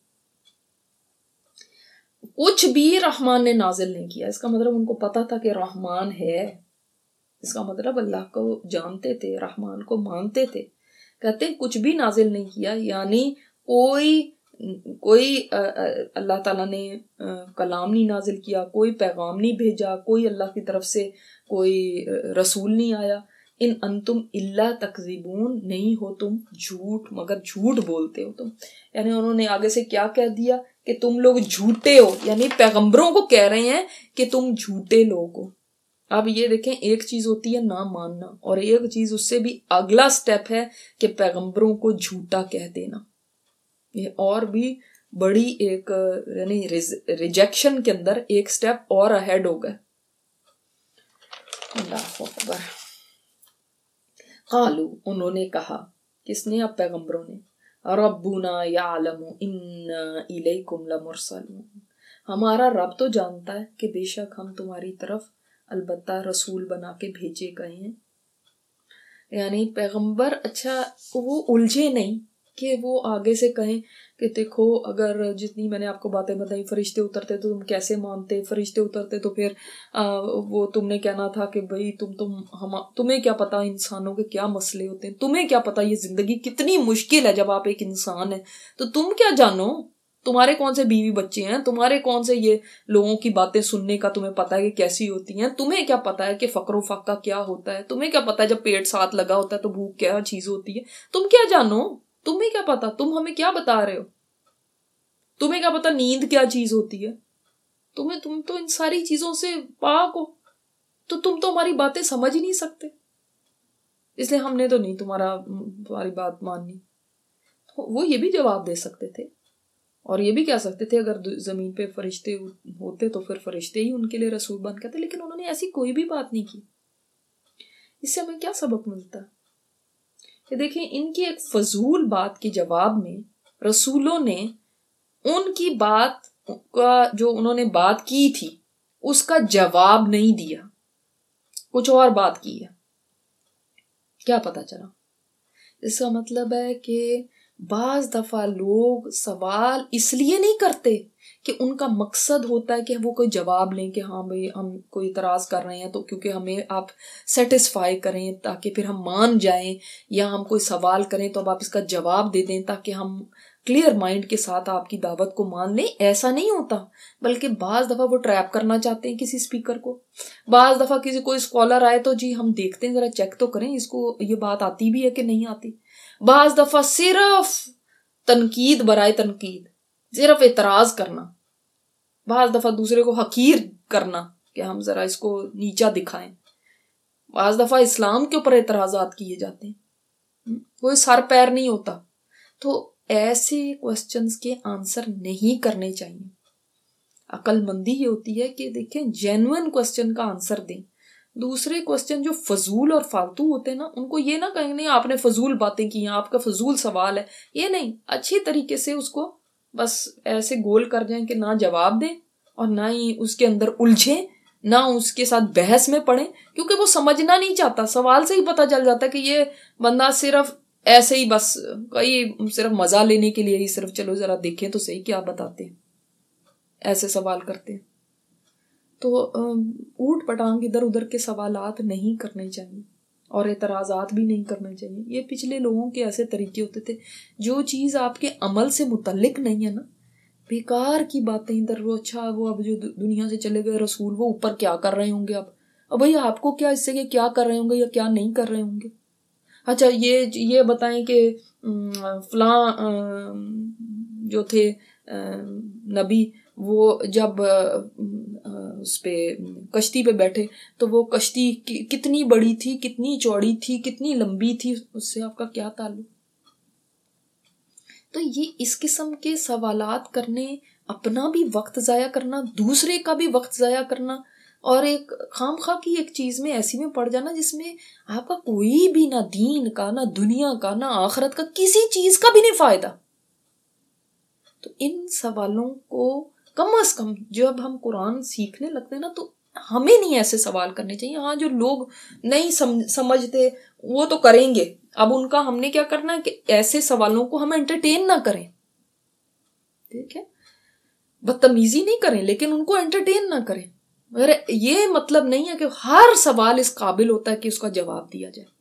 کچھ بھی رحمان نے نازل نہیں کیا. اس کا مطلب ان کو پتا تھا کہ رحمان ہے. اس کا مطلب اللہ کو جانتے تھے، رحمان کو مانتے تھے. کہتے ہیں کچھ بھی نازل نہیں کیا، یعنی کوئی کوئی اللہ تعالیٰ نے کلام نہیں نازل کیا، کوئی پیغام نہیں بھیجا، کوئی اللہ کی طرف سے کوئی رسول نہیں آیا. ان انتم الا تکذبون، نہیں ہو تم جھوٹ مگر جھوٹ بولتے ہو تم. یعنی انہوں نے آگے سے کیا کہہ دیا کہ تم لوگ جھوٹے ہو، یعنی پیغمبروں کو کہہ رہے ہیں کہ تم جھوٹے لوگ ہو. اب یہ دیکھیں ایک چیز ہوتی ہے نہ ماننا، اور ایک چیز اس سے بھی اگلا سٹیپ ہے کہ پیغمبروں کو جھوٹا کہہ دینا. یہ اور بھی بڑی ایک یعنی ریجیکشن کے اندر ایک سٹیپ اور اہیڈ ہو گئے. اللہ اکبر. قالو، انہوں نے کہا، کس نے؟ اب پیغمبروں نے، ربنا یعلم انا الیکم لمرسلون، ہمارا رب تو جانتا ہے کہ بے شک ہم تمہاری طرف البتہ رسول بنا کے بھیجے گئے ہیں. یعنی پیغمبر اچھا وہ الجھے نہیں کہ وہ آگے سے کہیں کہ دیکھو اگر جتنی میں نے آپ کو باتیں بتائی فرشتے اترتے تو تم کیسے مانتے، فرشتے اترتے تو پھر وہ تم نے کہنا تھا کہ بھئی تم تم ہم تمہیں کیا پتا انسانوں کے کیا مسئلے ہوتے ہیں، تمہیں کیا پتا یہ زندگی کتنی مشکل ہے. جب آپ ایک انسان ہے تو تم کیا جانو، تمہارے کون سے بیوی بچے ہیں, تمہارے کون سے یہ لوگوں کی باتیں سننے کا تمہیں پتا ہے کہ کیسی ہوتی ہیں, تمہیں کیا پتا ہے کہ فقر و فاقہ کیا ہوتا ہے, تمہیں کیا پتا ہے جب پیٹ ساتھ لگا ہوتا ہے تو بھوک کیا چیز ہوتی ہے, تم کیا جانو, تمہیں کیا پتا, تم ہمیں کیا بتا رہے ہو, تمہیں کیا پتا نیند کیا چیز ہوتی ہے, تمہیں تم تو ان ساری چیزوں سے پاک ہو, تو تم تو ہماری باتیں سمجھ ہی نہیں سکتے, اس لیے ہم نے تو نہیں تمہارا تمہاری بات ماننی. وہ یہ بھی جواب دے سکتے تھے اور یہ بھی کہہ سکتے تھے اگر زمین پہ فرشتے ہوتے تو پھر فرشتے ہی ان کے لیے رسول بن کے تھے, لیکن انہوں نے ایسی کوئی بھی بات نہیں کی. اس سے ہمیں کیا سبق ملتا ہے کہ دیکھیں ان کی ایک فضول بات کے جواب میں رسولوں نے ان کی بات کا جو انہوں نے بات کی تھی اس کا جواب نہیں دیا, کچھ اور بات کی ہے. کیا پتا چلا؟ اس کا مطلب ہے کہ بعض دفعہ لوگ سوال اس لیے نہیں کرتے کہ ان کا مقصد ہوتا ہے کہ وہ کوئی جواب لیں کہ ہاں بھئی ہم کوئی اعتراض کر رہے ہیں تو کیونکہ ہمیں آپ سیٹسفائی کریں تاکہ پھر ہم مان جائیں, یا ہم کوئی سوال کریں تو اب آپ اس کا جواب دے دیں تاکہ ہم کلیئر مائنڈ کے ساتھ آپ کی دعوت کو مان لیں. ایسا نہیں ہوتا, بلکہ بعض دفعہ وہ ٹریپ کرنا چاہتے ہیں کسی اسپیکر کو. بعض دفعہ کسی کوئی اسکالر آئے تو جی ہم دیکھتے ہیں, ذرا چیک تو کریں اس کو یہ بات آتی بھی ہے کہ نہیں آتی. بعض دفعہ صرف تنقید برائے تنقید, صرف اعتراض کرنا. بعض دفعہ دوسرے کو حقیر کرنا کہ ہم ذرا اس کو نیچا دکھائیں. بعض دفعہ اسلام کے اوپر اعتراضات کیے جاتے ہیں, کوئی سر پیر نہیں ہوتا. تو ایسے کوسچنز کے آنسر نہیں کرنے چاہیے. عقل مندی یہ ہوتی ہے کہ دیکھیں جینوئن کوسچن کا آنسر دیں. دوسرے کوسچن جو فضول اور فالتو ہوتے ہیں نا, ان کو یہ نہ کہیں نہیں آپ نے فضول باتیں کی ہیں, آپ کا فضول سوال ہے, یہ نہیں. اچھی طریقے سے اس کو بس ایسے گول کر جائیں کہ نہ جواب دیں اور نہ ہی اس کے اندر الجھیں, نہ اس کے ساتھ بحث میں پڑیں, کیونکہ وہ سمجھنا نہیں چاہتا. سوال سے ہی پتہ چل جاتا ہے کہ یہ بندہ صرف ایسے ہی بس کئی صرف مزہ لینے کے لیے ہی صرف چلو ذرا دیکھیں تو صحیح کیا بتاتے ہیں, ایسے سوال کرتے ہیں. تو اوٹ پٹانگ ادھر ادھر کے سوالات نہیں کرنے چاہیے اور اعتراضات بھی نہیں کرنے چاہیے. یہ پچھلے لوگوں کے ایسے طریقے ہوتے تھے, جو چیز آپ کے عمل سے متعلق نہیں ہے نا, بیکار کی باتیں ادھر. وہ اچھا وہ اب جو دنیا سے چلے گئے رسول, وہ اوپر کیا کر رہے ہوں گے, اب اب بھائی آپ کو کیا اس سے کہ کیا کر رہے ہوں گے یا کیا نہیں کر رہے ہوں گے. اچھا یہ یہ بتائیں کہ فلاں جو تھے نبی, وہ جب اس پہ کشتی پہ بیٹھے تو وہ کشتی کتنی بڑی تھی, کتنی چوڑی تھی, کتنی لمبی تھی, اس سے آپ کا کیا تعلق؟ تو یہ اس قسم کے سوالات کرنے, اپنا بھی وقت ضائع کرنا, دوسرے کا بھی وقت ضائع کرنا, اور ایک خام خواہ کی ایک چیز میں ایسی میں پڑ جانا جس میں آپ کا کوئی بھی نہ دین کا, نہ دنیا کا, نہ آخرت کا, کسی چیز کا بھی نہیں فائدہ. تو ان سوالوں کو کم از کم جب ہم قرآن سیکھنے لگتے ہیں نا, تو ہمیں نہیں ایسے سوال کرنے چاہیے. ہاں جو لوگ نہیں سمجھتے وہ تو کریں گے, اب ان کا ہم نے کیا کرنا ہے کہ ایسے سوالوں کو ہم انٹرٹین نہ کریں, ٹھیک ہے, بدتمیزی نہیں کریں لیکن ان کو انٹرٹین نہ کریں. مگر یہ مطلب نہیں ہے کہ ہر سوال اس قابل ہوتا ہے کہ اس کا جواب دیا جائے.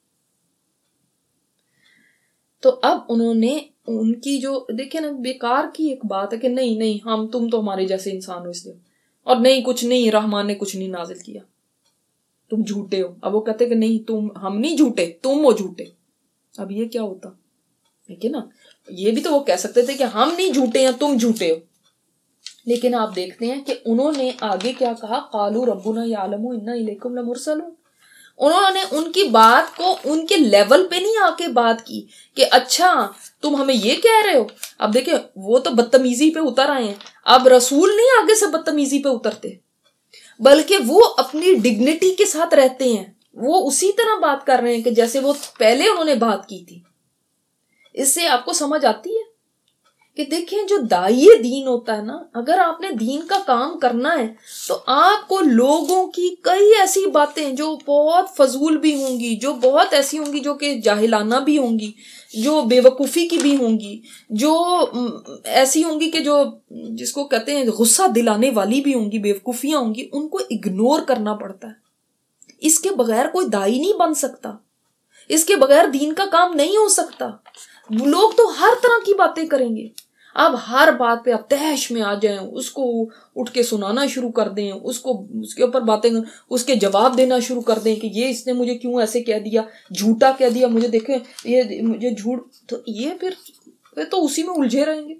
تو اب انہوں نے ان کی جو دیکھیں نا بیکار کی ایک بات ہے کہ نہیں نہیں ہم تم تو ہمارے جیسے انسان ہو اس لیے, اور نہیں کچھ نہیں, رحمان نے کچھ نہیں نازل کیا, تم جھوٹے ہو. اب وہ کہتے کہ نہیں تم, ہم نہیں جھوٹے, تم ہو جھوٹے. اب یہ کیا ہوتا ہے نا, یہ بھی تو وہ کہہ سکتے تھے کہ ہم نہیں جھوٹے ہیں, تم جھوٹے ہو. لیکن آپ دیکھتے ہیں کہ انہوں نے آگے کیا کہا, قالوا ربنا یعلم انا الیکم لمرسلون. انہوں نے ان کی بات کو ان کے لیول پہ نہیں آ کے بات کی کہ اچھا تم ہمیں یہ کہہ رہے ہو. اب دیکھیں وہ تو بدتمیزی پہ اتر آئے ہیں, اب رسول نہیں آگے سے بدتمیزی پہ اترتے, بلکہ وہ اپنی ڈگنیٹی کے ساتھ رہتے ہیں. وہ اسی طرح بات کر رہے ہیں کہ جیسے وہ پہلے انہوں نے بات کی تھی. اس سے آپ کو سمجھ آتی ہے کہ دیکھیں جو داعی دین ہوتا ہے نا, اگر آپ نے دین کا کام کرنا ہے تو آپ کو لوگوں کی کئی ایسی باتیں جو بہت فضول بھی ہوں گی, جو بہت ایسی ہوں گی جو کہ جاہلانہ بھی ہوں گی, جو بے وقوفی کی بھی ہوں گی, جو ایسی ہوں گی کہ جو جس کو کہتے ہیں غصہ دلانے والی بھی ہوں گی, بے وقوفیاں ہوں گی, ان کو اگنور کرنا پڑتا ہے. اس کے بغیر کوئی داعی نہیں بن سکتا, اس کے بغیر دین کا کام نہیں ہو سکتا. لوگ تو ہر طرح کی باتیں کریں گے. اب ہر بات پہ آپ تحش میں آ جائیں, اس کو اٹھ کے سنانا شروع کر دیں, اس کو اس کے اوپر باتیں, اس کے جواب دینا شروع کر دیں کہ یہ اس نے مجھے کیوں ایسے کہہ دیا, جھوٹا کہہ دیا مجھے, دیکھیں یہ مجھے جھوٹ, تو یہ پھر پھر تو اسی میں الجھے رہیں گے.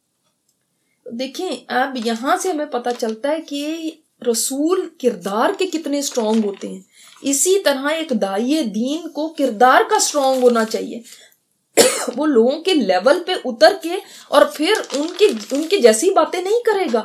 دیکھیں اب یہاں سے ہمیں پتہ چلتا ہے کہ رسول کردار کے کتنے اسٹرانگ ہوتے ہیں. اسی طرح ایک داعی دین کو کردار کا اسٹرانگ ہونا چاہیے. وہ لوگوں کے لیول پہ اتر کے اور پھر ان کی ان کی جیسی باتیں نہیں کرے گا,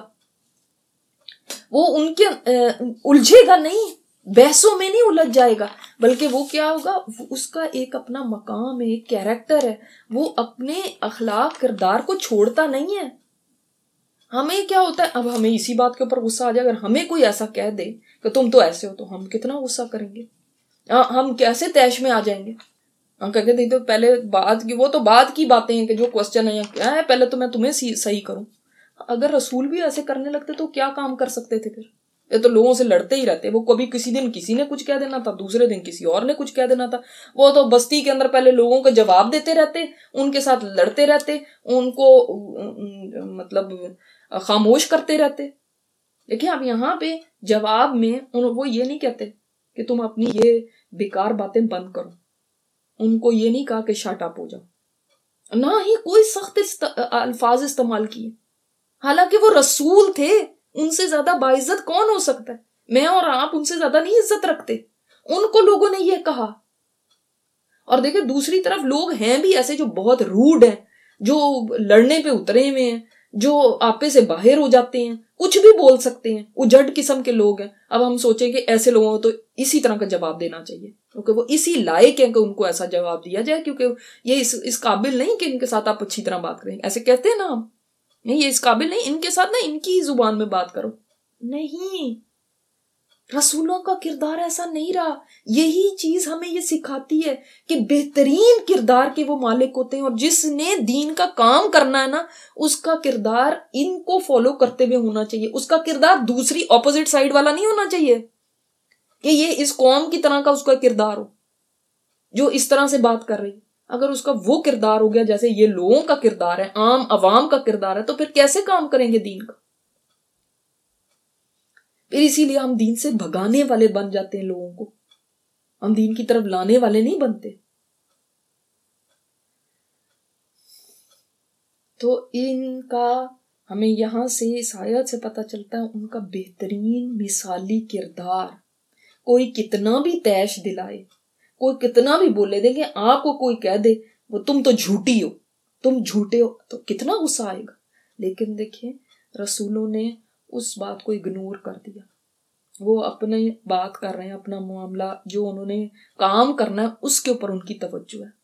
وہ ان کے الجھے گا نہیں, بحثوں میں نہیں الجھ جائے گا, بلکہ وہ کیا ہوگا, اس کا ایک اپنا مقام ہے, ایک کیریکٹر ہے, وہ اپنے اخلاق کردار کو چھوڑتا نہیں ہے. ہمیں کیا ہوتا ہے, اب ہمیں اسی بات کے اوپر غصہ آ جائے, اگر ہمیں کوئی ایسا کہہ دے کہ تم تو ایسے ہو, تو ہم کتنا غصہ کریں گے, ہم کیسے طیش میں آ جائیں گے. ہم کہتے ہیں تو پہلے بات کی, وہ تو بات کی باتیں ہیں کہ جو کوسچن ہے کیا ہے, پہلے تو میں تمہیں صحیح کروں. اگر رسول بھی ایسے کرنے لگتے تو کیا کام کر سکتے تھے پھر. یہ تو لوگوں سے لڑتے ہی رہتے, وہ کبھی کسی دن کسی نے کچھ کہہ دینا تھا, دوسرے دن کسی اور نے کچھ کہہ دینا تھا. وہ تو بستی کے اندر پہلے لوگوں کو جواب دیتے رہتے, ان کے ساتھ لڑتے رہتے, ان کو مطلب خاموش کرتے رہتے. دیکھیں اب یہاں پہ جواب میں وہ یہ نہیں کہتے کہ تم اپنی یہ بیکار باتیں بند کرو, ان کو یہ نہیں کہا کہ شٹ اپ ہو جاؤ, نہ ہی کوئی سخت الفاظ استعمال کیے. حالانکہ وہ رسول تھے, ان سے زیادہ باعزت کون ہو سکتا ہے. میں اور آپ ان سے زیادہ نہیں عزت رکھتے, ان کو لوگوں نے یہ کہا. اور دیکھیں دوسری طرف لوگ ہیں بھی ایسے جو بہت روڈ ہیں, جو لڑنے پہ اترے ہوئے ہیں, جو آپے سے باہر ہو جاتے ہیں, کچھ بھی بول سکتے ہیں, اجڑ قسم کے لوگ ہیں. اب ہم سوچیں کہ ایسے لوگوں کو تو اسی طرح کا جواب دینا چاہیے, کیونکہ وہ اسی لائق ہیں کہ ان کو ایسا جواب دیا جائے, کیونکہ یہ اس, اس قابل نہیں کہ ان کے ساتھ آپ اچھی طرح بات کریں. ایسے کہتے ہیں نا ہم, نہیں یہ اس قابل نہیں, ان کے ساتھ نا ان کی زبان میں بات کرو. نہیں, رسولوں کا کردار ایسا نہیں رہا. یہی چیز ہمیں یہ سکھاتی ہے کہ بہترین کردار کے وہ مالک ہوتے ہیں, اور جس نے دین کا کام کرنا ہے نا, اس کا کردار ان کو فالو کرتے ہوئے ہونا چاہیے. اس کا کردار دوسری اپوزٹ سائڈ والا نہیں ہونا چاہیے کہ یہ اس قوم کی طرح کا اس کا کردار ہو جو اس طرح سے بات کر رہی. اگر اس کا وہ کردار ہو گیا جیسے یہ لوگوں کا کردار ہے, عام عوام کا کردار ہے, تو پھر کیسے کام کریں گے دین کا. پھر اسی لیے ہم دین سے بھگانے والے بن جاتے ہیں لوگوں کو, ہم دین کی طرف لانے والے نہیں بنتے. تو ان کا ہمیں یہاں سے اس آیت سے پتہ چلتا ہے ان کا بہترین مثالی کردار. کوئی کتنا بھی تیش دلائے, کوئی کتنا بھی بولے, دیکھیں آپ کو کوئی کہہ دے وہ تم تو جھوٹی ہو, تم جھوٹے ہو, تو کتنا غصہ آئے گا. لیکن دیکھیں رسولوں نے اس بات کو اگنور کر دیا. وہ اپنے بات کر رہے ہیں, اپنا معاملہ جو انہوں نے کام کرنا ہے اس کے اوپر ان کی توجہ ہے,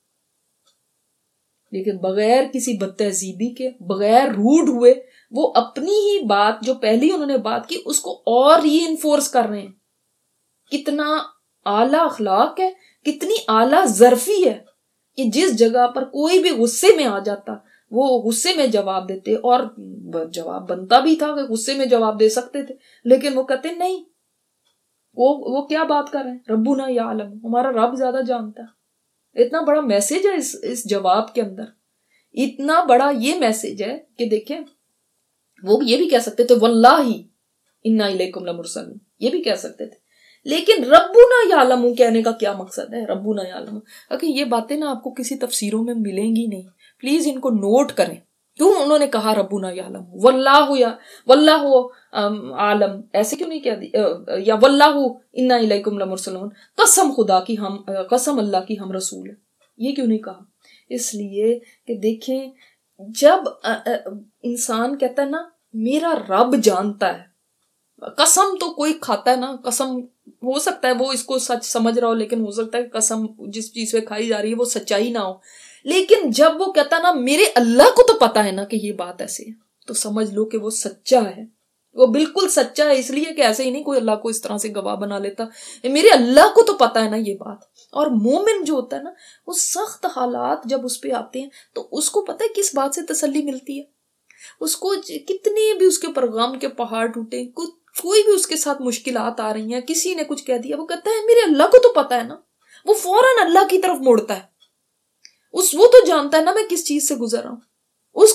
لیکن بغیر کسی بد تہذیبی کے, بغیر روڈ ہوئے, وہ اپنی ہی بات جو پہلی انہوں نے بات کی اس کو اور ری انفورس کر رہے ہیں. کتنا اعلیٰ اخلاق ہے, کتنی اعلیٰ ظرفی ہے کہ جس جگہ پر کوئی بھی غصے میں آ جاتا وہ غصے میں جواب دیتے, اور جواب بنتا بھی تھا کہ غصے میں جواب دے سکتے تھے, لیکن وہ کہتے نہیں. وہ وہ کیا بات کر رہے ہیں, ربنا یعلم, ہمارا رب زیادہ جانتا ہے. اتنا بڑا میسج ہے اس اس جواب کے اندر, اتنا بڑا یہ میسج ہے کہ دیکھیں وہ یہ بھی کہہ سکتے تھے واللہ انا الیکم لمرسلون, یہ بھی کہہ سکتے تھے, لیکن ربنا یعلم کہنے کا کیا مقصد ہے. ربنا یعلم, اگر یہ باتیں نا آپ کو کسی تفسیروں میں ملیں گی نہیں, پلیز ان کو نوٹ کریں. کیوں انہوں نے کہا ربنا یعلم, واللہ یا واللہ عالم, ایسے کیوں نہیں کہہ دی, یا واللہ انا الیکم لمرسلون, قسم خدا کی ہم, قسم اللہ کی ہم رسول ہیں, یہ کیوں نہیں کہا. اس لیے کہ دیکھیں جب انسان کہتا ہے نا میرا رب جانتا ہے, قسم تو کوئی کھاتا ہے نا, قسم ہو سکتا ہے وہ اس کو سچ سمجھ رہا ہو, لیکن ہو سکتا ہے قسم جس چیز پہ کھائی جا رہی ہے وہ سچائی نہ ہو. لیکن جب وہ کہتا نا میرے اللہ کو تو پتا ہے نا کہ یہ بات ایسے ہے, تو سمجھ لو کہ وہ سچا ہے, وہ بالکل سچا ہے. اس لیے کہ ایسے ہی نہیں کوئی اللہ کو اس طرح سے گواہ بنا لیتا, میرے اللہ کو تو پتا ہے نا یہ بات. اور مومن جو ہوتا ہے نا, وہ سخت حالات جب اس پہ آتے ہیں تو اس کو پتا ہے کس بات سے تسلی ملتی ہے. اس کو کتنے بھی اس کے اوپر غم کے پہاڑ ٹوٹے, کوئی بھی اس کے ساتھ مشکلات آ رہی ہیں, کسی نے کچھ کہہ دیا, وہ کہتا ہے میرے اللہ کو تو پتا ہے نا. وہ فوراً اللہ کی طرف موڑتا ہے, اس وہ تو جانتا ہے نا میں کس چیز سے گزر رہا ہوں, اس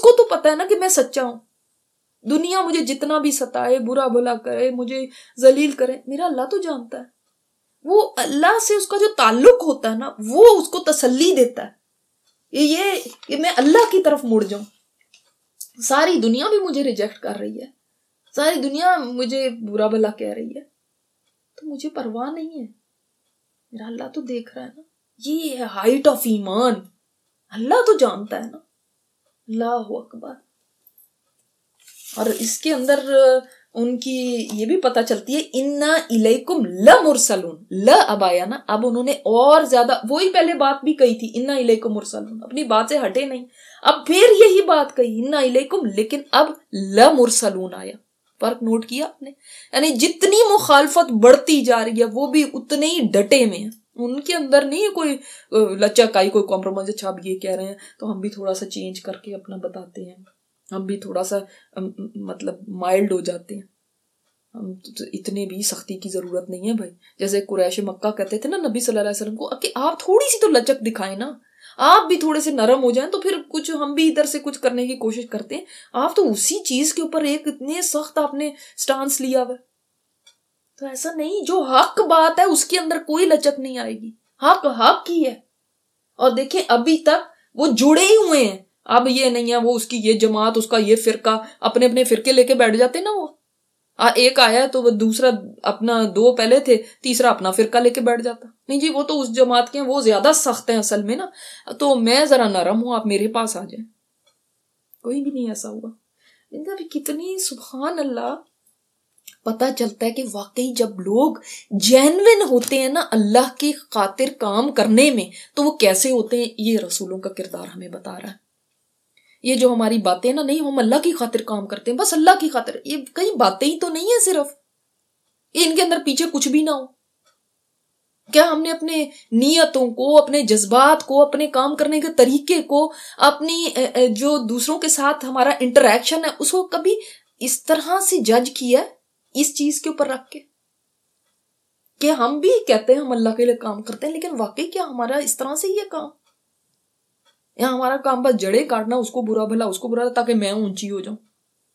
کو تو پتا ہے نا کہ میں سچا ہوں. دنیا مجھے جتنا بھی ستائے, برا بھلا کرے, مجھے ذلیل کرے, میرا اللہ تو جانتا ہے. وہ اللہ سے اس کا جو تعلق ہوتا ہے نا, وہ اس کو تسلی دیتا ہے یہ کہ میں اللہ کی طرف مڑ جاؤں. ساری دنیا بھی مجھے ریجیکٹ کر رہی ہے, ساری دنیا مجھے برا بھلا کہہ رہی ہے, تو مجھے پرواہ نہیں ہے, میرا اللہ تو دیکھ رہا ہے نا. یہ ہے ہائٹ آف ایمان. اللہ تو جانتا ہے نا. اللہ اکبر. اور اس کے اندر ان کی یہ بھی پتہ چلتی ہے انا الیکم لمرسلون. ل اب آیا نا, اب انہوں نے اور زیادہ وہی پہلے بات بھی کہی تھی انا الیکم مرسلون, اپنی بات سے ہٹے نہیں, اب پھر یہی بات کہی انا الیکم, لیکن اب لمرسلون آیا. فرق نوٹ کیا آپ نے؟ یعنی جتنی مخالفت بڑھتی جا رہی ہے وہ بھی اتنے ہی ڈٹے میں ہیں. ان کے اندر نہیں کوئی لچک آئی, کوئی کمپرومائز. اچھا اب یہ کہہ رہے ہیں تو ہم بھی تھوڑا سا چینج کر کے اپنا بتاتے ہیں, ہم بھی تھوڑا سا مطلب مائلڈ ہو جاتے ہیں, ہم اتنے بھی سختی کی ضرورت نہیں ہے بھائی. جیسے قریش مکہ کہتے تھے نا نبی صلی اللہ علیہ وسلم کو کہ آپ تھوڑی سی تو لچک دکھائیں نا, آپ بھی تھوڑے سے نرم ہو جائیں, تو پھر کچھ ہم بھی ادھر سے کچھ کرنے کی کوشش کرتے ہیں. آپ تو اسی چیز کے اوپر ایک اتنے سخت آپ نے سٹانس لیا ہوا. تو ایسا نہیں, جو حق بات ہے اس کے اندر کوئی لچک نہیں آئے گی. حق حق ہی ہے. اور دیکھیں ابھی تک وہ جڑے ہی ہوئے ہیں. اب یہ نہیں ہے وہ اس کی یہ جماعت, اس کا یہ فرقہ, اپنے اپنے فرقے لے کے بیٹھ جاتے نا. وہ ایک آیا تو وہ دوسرا اپنا, دو پہلے تھے, تیسرا اپنا فرقہ لے کے بیٹھ جاتا. نہیں جی وہ تو اس جماعت کے ہیں, وہ زیادہ سخت ہیں اصل میں نا, تو میں ذرا نرم ہوں, آپ میرے پاس آ جائیں. کوئی بھی نہیں ایسا ہوا. کتنی سبحان اللہ پتہ چلتا ہے کہ واقعی جب لوگ جینوین ہوتے ہیں نا اللہ کی خاطر کام کرنے میں, تو وہ کیسے ہوتے ہیں. یہ رسولوں کا کردار ہمیں بتا رہا ہے. یہ جو ہماری باتیں نا, نہیں ہم اللہ کی خاطر کام کرتے ہیں, بس اللہ کی خاطر, یہ کئی باتیں ہی تو نہیں ہیں صرف, ان کے اندر پیچھے کچھ بھی نہ ہو. کیا ہم نے اپنے نیتوں کو, اپنے جذبات کو, اپنے کام کرنے کے طریقے کو, اپنی جو دوسروں کے ساتھ ہمارا انٹریکشن ہے اس کو کبھی اس طرح سے جج کیا ہے اس چیز کے اوپر رکھ کے کہ ہم بھی کہتے ہیں ہم اللہ کے لیے کام کرتے ہیں, لیکن واقعی کیا ہمارا اس طرح سے یہ کام, یا ہمارا کام بس جڑے کاٹنا, اس کو برا بھلا, اس کو برا تاکہ میں اونچی ہو جاؤں.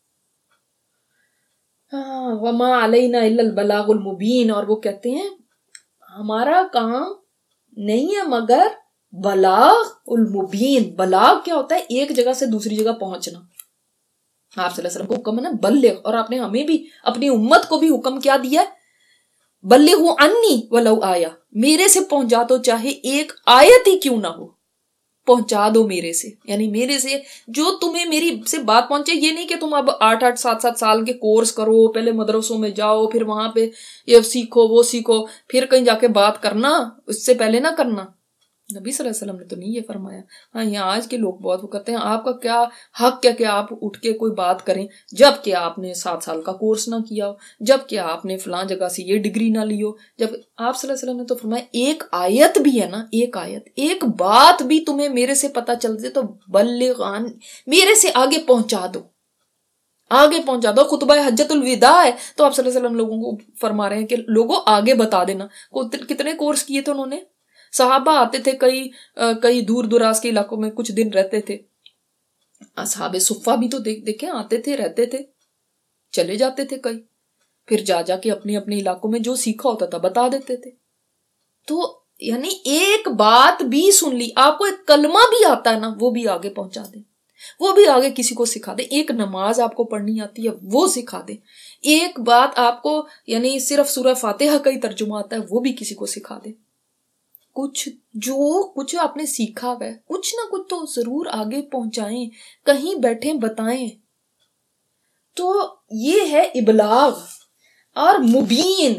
ہاں وما علینا الا البلاغ المبین. اور وہ کہتے ہیں ہمارا کام نہیں ہے مگر بلاغ المبین. بلاغ کیا ہوتا ہے؟ ایک جگہ سے دوسری جگہ پہنچنا. آپ صلی اللہ علیہ وسلم کو حکم ہے نا بلغ, اور آپ نے ہمیں بھی اپنی امت کو بھی حکم کیا دیا ہے, بلغوا عنی ولو آیا, میرے سے پہنچا دو چاہے ایک آیت ہی کیوں نہ ہو, پہنچا دو میرے سے. یعنی میرے سے جو تمہیں میری سے بات پہنچے. یہ نہیں کہ تم اب آٹھ آٹھ سات سات سال کے کورس کرو, پہلے مدرسوں میں جاؤ, پھر وہاں پہ یہ سیکھو وہ سیکھو, پھر کہیں جا کے بات کرنا, اس سے پہلے نہ کرنا. نبی صلی اللہ علیہ وسلم نے تو نہیں یہ فرمایا. ہاں یہاں آج کے لوگ بہت وہ کرتے ہیں, آپ کا کیا حق کیا کہ آپ اٹھ کے کوئی بات کریں جب کہ آپ نے سات سال کا کورس نہ کیا ہو, جب کہ آپ نے فلاں جگہ سے یہ ڈگری نہ لی ہو. جب آپ صلی اللہ علیہ وسلم نے تو فرمایا ایک آیت بھی ہے نا, ایک آیت, ایک بات بھی تمہیں میرے سے پتہ چل دے تو بلغان, میرے سے آگے پہنچا دو, آگے پہنچا دو. خطبہ حجت الوداع ہے تو آپ صلی اللہ علیہ وسلم لوگوں کو فرما رہے ہیں کہ لوگوں آگے بتا دینا. کتنے کورس کیے تھے انہوں نے. صحابہ آتے تھے کئی کئی دور دراز کے علاقوں میں, کچھ دن رہتے تھے. اصحاب صفہ بھی تو دیکھ دیکھیں آتے تھے, رہتے تھے, چلے جاتے تھے کئی, پھر جا جا کے اپنے اپنے علاقوں میں جو سیکھا ہوتا تھا بتا دیتے تھے. تو یعنی ایک بات بھی سن لی, آپ کو ایک کلمہ بھی آتا ہے نا, وہ بھی آگے پہنچا دیں, وہ بھی آگے کسی کو سکھا دیں. ایک نماز آپ کو پڑھنی آتی ہے وہ سکھا دیں. ایک بات آپ کو یعنی صرف سورہ فاتحہ کا ہی ترجمہ آتا ہے وہ بھی کسی کو سکھا دیں. کچھ جو کچھ آپ نے سیکھا ہے کچھ نہ کچھ تو ضرور آگے پہنچائیں, کہیں بیٹھیں بتائیں. تو یہ ہے ابلاغ. اور مبین,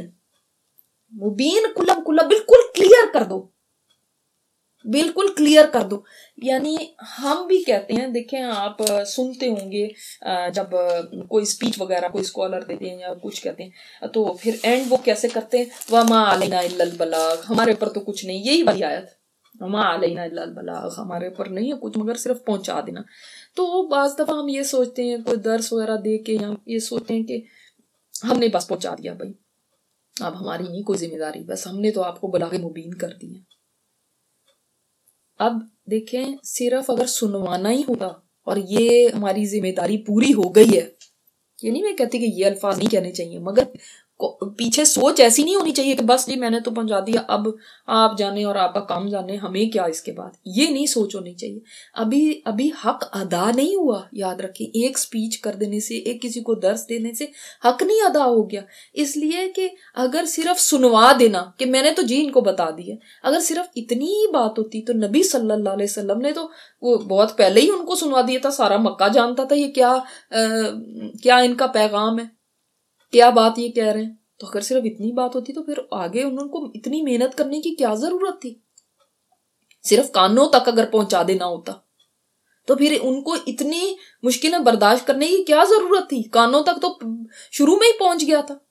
مبین کلب کلب بالکل کلیئر کر دو, بالکل کلیئر کر دو. یعنی ہم بھی کہتے ہیں, دیکھیں آپ سنتے ہوں گے جب کوئی سپیچ وغیرہ کوئی اسکالر دیتے ہیں یا کچھ کہتے ہیں تو پھر اینڈ وہ کیسے کرتے ہیں, وما علینا الا البلاغ, ہمارے اوپر تو کچھ نہیں. یہی والی آیت, وما علینا الا البلاغ, ہمارے اوپر نہیں ہے کچھ مگر صرف پہنچا دینا. تو بعض دفعہ ہم یہ سوچتے ہیں کوئی درس وغیرہ دے کے, یا یہ سوچتے ہیں کہ ہم نے بس پہنچا دیا بھائی, اب ہماری نہیں کوئی ذمہ داری, بس ہم نے تو آپ کو بلاغ مبین کر دی ہے. اب دیکھیں صرف اگر سنوانا ہی ہوتا اور یہ ہماری ذمہ داری پوری ہو گئی ہے. یہ نہیں میں کہتی کہ یہ الفاظ نہیں کہنے چاہیے، مگر پیچھے سوچ ایسی نہیں ہونی چاہیے کہ بس جی میں نے تو پہنچا دیا، اب آپ جانے اور آپ کا کام جانے، ہمیں کیا اس کے بعد. یہ نہیں سوچ ہونی چاہیے. ابھی ابھی حق ادا نہیں ہوا. یاد رکھیں، ایک سپیچ کر دینے سے، ایک کسی کو درس دینے سے حق نہیں ادا ہو گیا. اس لیے کہ اگر صرف سنوا دینا کہ میں نے تو جی ان کو بتا دیا، اگر صرف اتنی ہی بات ہوتی تو نبی صلی اللہ علیہ وسلم نے تو وہ بہت پہلے ہی ان کو سنوا دیا تھا. سارا مکہ جانتا تھا یہ کیا کیا ان کا پیغام ہے، کیا بات یہ کہہ رہے ہیں. تو اگر صرف اتنی بات ہوتی تو پھر آگے انہوں کو اتنی محنت کرنے کی کیا ضرورت تھی. صرف کانوں تک اگر پہنچا دینا ہوتا تو پھر ان کو اتنی مشکلیں برداشت کرنے کی کیا ضرورت تھی. کانوں تک تو شروع میں ہی پہنچ گیا تھا.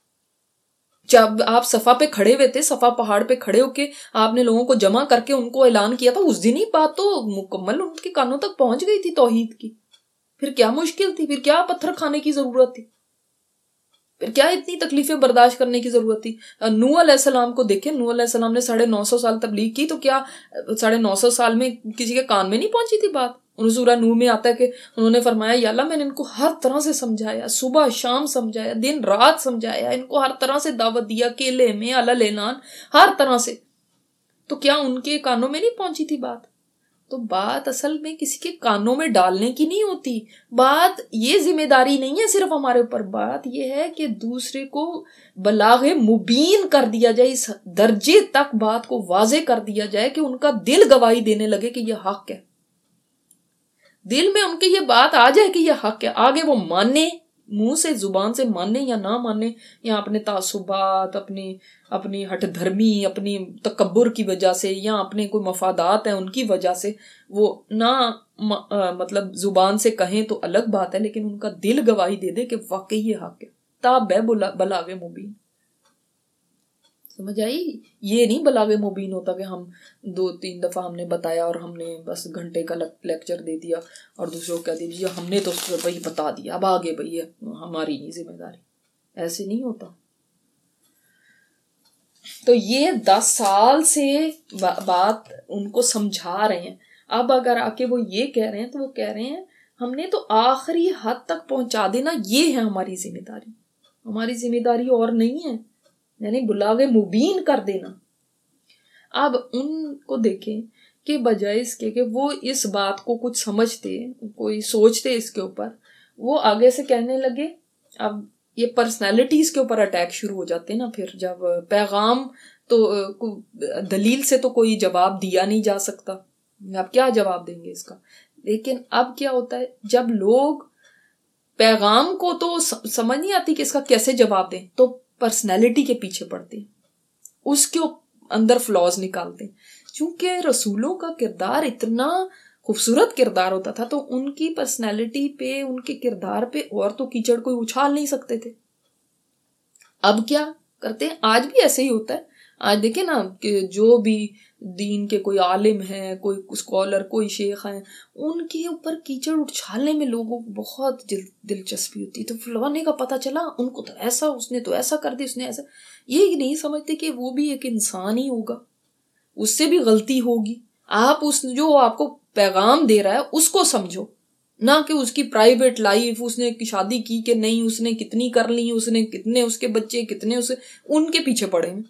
جب آپ صفا پہ کھڑے ہوئے تھے، صفا پہاڑ پہ کھڑے ہو کے آپ نے لوگوں کو جمع کر کے ان کو اعلان کیا تھا، اس دن ہی بات تو مکمل ان کے کانوں تک پہنچ گئی تھی توحید کی. پھر کیا مشکل تھی، پھر کیا پتھر کھانے کی ضرورت تھی، پھر کیا اتنی تکلیفیں برداشت کرنے کی ضرورت تھی. نوح علیہ السلام کو دیکھیں، نوح علیہ السلام نے ساڑھے نو سو سال تبلیغ کی، تو کیا ساڑھے نو سو سال میں کسی کے کان میں نہیں پہنچی تھی بات. انہوں سورہ نوح میں آتا ہے کہ انہوں نے فرمایا یا اللہ میں نے ان کو ہر طرح سے سمجھایا، صبح شام سمجھایا، دن رات سمجھایا، ان کو ہر طرح سے دعوت دیا، کیلے میں علی الاعنان ہر طرح سے. تو کیا ان کے کانوں میں نہیں پہنچی تھی بات؟ تو بات اصل میں کسی کے کانوں میں ڈالنے کی نہیں ہوتی. بات یہ ذمہ داری نہیں ہے صرف ہمارے اوپر. بات یہ ہے کہ دوسرے کو بلاغ مبین کر دیا جائے، اس درجے تک بات کو واضح کر دیا جائے کہ ان کا دل گواہی دینے لگے کہ یہ حق ہے. دل میں ان کے یہ بات آ جائے کہ یہ حق ہے. آگے وہ مانے، منہ سے زبان سے مانے یا نہ مانے، یا اپنے تعصبات، اپنی اپنی ہٹ دھرمی، اپنی تکبر کی وجہ سے، یا اپنے کوئی مفادات ہیں ان کی وجہ سے وہ نہ مطلب زبان سے کہیں تو الگ بات ہے، لیکن ان کا دل گواہی دے دے کہ واقعی یہ حق ہے. تاب ہے بلاغ مبین. سمجھ آئی؟ یہ نہیں بلاغ مبین ہوتا کہ ہم دو تین دفعہ ہم نے بتایا اور ہم نے بس گھنٹے کا لیکچر دے دیا اور دوسروں کو کہہ دیا ہم نے تو بھائی بتا دیا، اب آگے بھائی ہماری نہیں ذمہ داری. ایسے نہیں ہوتا. تو یہ دس سال سے بات ان کو سمجھا رہے ہیں. اب اگر آ کے وہ یہ کہہ رہے ہیں تو وہ کہہ رہے ہیں ہم نے تو آخری حد تک پہنچا دینا، یہ ہے ہماری ذمہ داری. ہماری ذمہ داری اور نہیں ہے، یعنی بلاغ مبین کر دینا. اب ان کو دیکھیں کہ بجائے اس کے کہ وہ اس بات کو کچھ سمجھتے، کوئی سوچتے اس کے اوپر، وہ آگے سے کہنے لگے. اب یہ پرسنالٹیز کے اوپر اٹیک شروع ہو جاتے ہیں نا. پھر جب پیغام تو دلیل سے تو کوئی جواب دیا نہیں جا سکتا، آپ کیا جواب دیں گے اس کا. لیکن اب کیا ہوتا ہے، جب لوگ پیغام کو تو سمجھ نہیں آتی کہ اس کا کیسے جواب دیں، تو پرسنالٹی کے پیچھے پڑتے ہیں، اس کے اندر فلاز نکالتے ہیں. چونکہ رسولوں کا کردار اتنا خوبصورت کردار ہوتا تھا تو ان کی پرسنالٹی پہ، ان کے کردار پہ اور تو کیچڑ کوئی اچھال نہیں سکتے تھے. اب کیا کرتے ہیں، آج بھی ایسے ہی ہوتا ہے. آج دیکھیں نا کہ جو بھی دین کے کوئی عالم ہیں، کوئی اسکالر، کوئی شیخ ہیں، ان کے اوپر کیچڑ اچھالنے میں لوگوں کو بہت دلچسپی ہوتی ہے. تو فلانے کا پتہ چلا ان کو تو ایسا، اس نے تو ایسا کر دی، اس نے ایسا. یہ نہیں سمجھتے کہ وہ بھی ایک انسان ہی ہوگا، اس سے بھی غلطی ہوگی. آپ اس جو آپ کو پیغام دے رہا ہے اس کو سمجھو، نہ کہ اس کی پرائیویٹ لائف، اس نے شادی کی کہ نہیں، اس نے کتنی کر لی، اس نے کتنے اس کے بچے، کتنے اسے، ان کے پیچھے پڑے ہیں.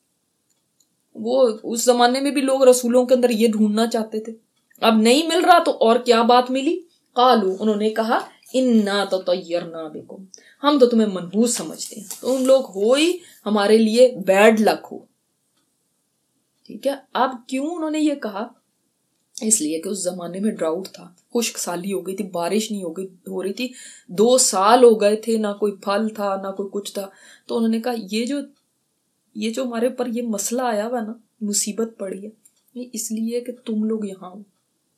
وہ اس زمانے میں بھی لوگ رسولوں کے اندر یہ ڈھونڈنا چاہتے تھے. اب نہیں مل رہا تو اور کیا بات ملی، قالو، انہوں نے کہا انا تطیرنا بکم، ہم تو تمہیں منحوس سمجھتے ہیں، تم لوگ ہو ہی ہمارے لیے بیڈ لک ہو. ٹھیک ہے. اب کیوں انہوں نے یہ کہا، اس لیے کہ اس زمانے میں ڈراؤٹ تھا، خشک سالی ہو گئی تھی، بارش نہیں ہو گئی ہو رہی تھی، دو سال ہو گئے تھے، نہ کوئی پھل تھا نہ کوئی کچھ تھا. تو انہوں نے کہا یہ جو یہ جو ہمارے اوپر یہ مسئلہ آیا ہوا نا، مصیبت پڑی ہے، یہ اس لیے کہ تم لوگ یہاں ہو،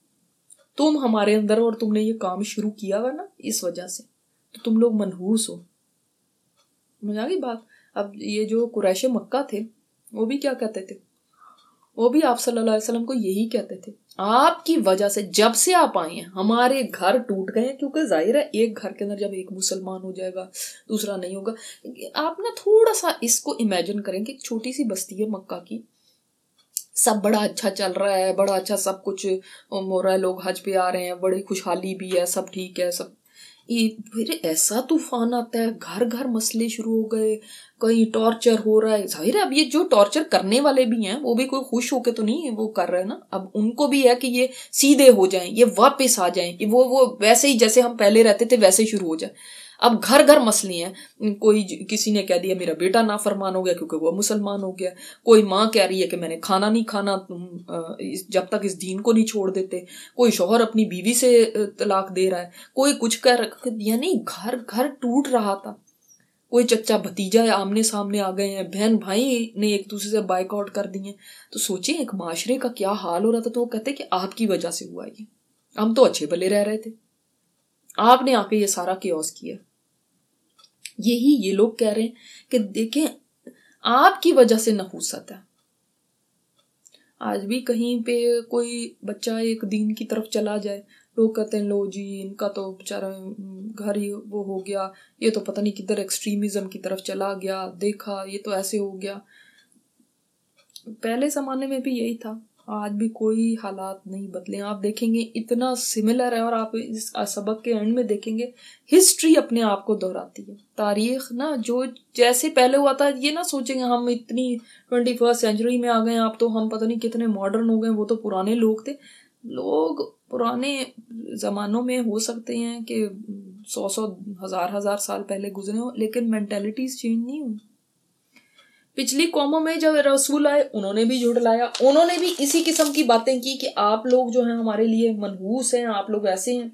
تم ہمارے اندر، اور تم نے یہ کام شروع کیا ہوا نا، اس وجہ سے تو تم لوگ منحوس ہو. مجھے آ گئی بات. اب یہ جو قریش مکہ تھے وہ بھی کیا کہتے تھے، وہ بھی آپ صلی اللہ علیہ وسلم کو یہی کہتے تھے، آپ کی وجہ سے جب سے آپ آئے ہیں ہمارے گھر ٹوٹ گئے ہیں. کیونکہ ظاہر ہے ایک گھر کے اندر جب ایک مسلمان ہو جائے گا دوسرا نہیں ہوگا. آپ نا تھوڑا سا اس کو امیجن کریں کہ ایک چھوٹی سی بستی ہے مکہ کی، سب بڑا اچھا چل رہا ہے, بڑا اچھا سب کچھ ہو رہا ہے, لوگ حج پہ آ رہے ہیں, بڑی خوشحالی بھی ہے, سب ٹھیک ہے, سب پھر ایسا طوفان آتا ہے, گھر گھر مسئلے شروع ہو گئے, کہیں ٹارچر ہو رہا ہے. ظاہر ہے اب یہ جو ٹارچر کرنے والے بھی ہیں وہ بھی کوئی خوش ہو کے تو نہیں وہ کر رہے نا, اب ان کو بھی ہے کہ یہ سیدھے ہو جائیں, یہ واپس آ جائیں, وہ وہ ویسے ہی جیسے ہم پہلے رہتے تھے ویسے ہی شروع ہو جائے. اب گھر گھر مسئلے ہیں, کوئی کسی نے کہہ دیا میرا بیٹا نافرمان ہو گیا کیونکہ وہ مسلمان ہو گیا, کوئی ماں کہہ رہی ہے کہ میں نے کھانا نہیں کھانا جب تک اس دین کو نہیں چھوڑ دیتے, کوئی شوہر اپنی بیوی سے طلاق دے رہا ہے, کوئی کچھ کہہ رہا, یعنی گھر گھر ٹوٹ رہا تھا. کوئی چچا بھتیجا آمنے سامنے آ گئے ہیں, بہن بھائی نے ایک دوسرے سے بائیک آؤٹ کر دیے. تو سوچیں ایک معاشرے کا کیا حال ہو رہا تھا. تو وہ کہتے کہ آپ کی وجہ سے ہوا یہ, ہم تو اچھے بھلے رہ رہے تھے, آپ نے آ کے یہ سارا کیوس کیا. یہی یہ لوگ کہہ رہے ہیں کہ دیکھیں آپ کی وجہ سے نحوست ہے. آج بھی کہیں پہ کوئی بچہ ایک دین کی طرف چلا جائے, لوگ کہتے ہیں لو جی ان کا تو بےچارا گھر ہی وہ ہو گیا, یہ تو پتہ نہیں کدھر ایکسٹریمزم کی طرف چلا گیا, دیکھا یہ تو ایسے ہو گیا. پہلے زمانے میں بھی یہی تھا, آج بھی کوئی حالات نہیں بدلے. آپ دیکھیں گے اتنا سملر ہے, اور آپ اس سبق کے اینڈ میں دیکھیں گے ہسٹری اپنے آپ کو دہراتی ہے. تاریخ نا جو جیسے پہلے ہوا تھا, یہ نہ سوچیں گے ہم اتنی ٹوینٹی فرسٹ سینچری میں آ گئے ہیں, آپ تو ہم پتہ نہیں کتنے ماڈرن ہو گئے, وہ تو پرانے لوگ تھے. لوگ پرانے زمانوں میں ہو سکتے ہیں کہ سو سو ہزار ہزار سال پہلے گزرے ہوں, لیکن مینٹیلٹیز چینج نہیں ہوئی. پچھلی قوموں میں جب رسول آئے انہوں نے بھی جھٹلایا, انہوں نے بھی اسی قسم کی باتیں کی کہ آپ لوگ جو ہیں ہمارے لیے منحوس ہیں, آپ لوگ ایسے ہیں.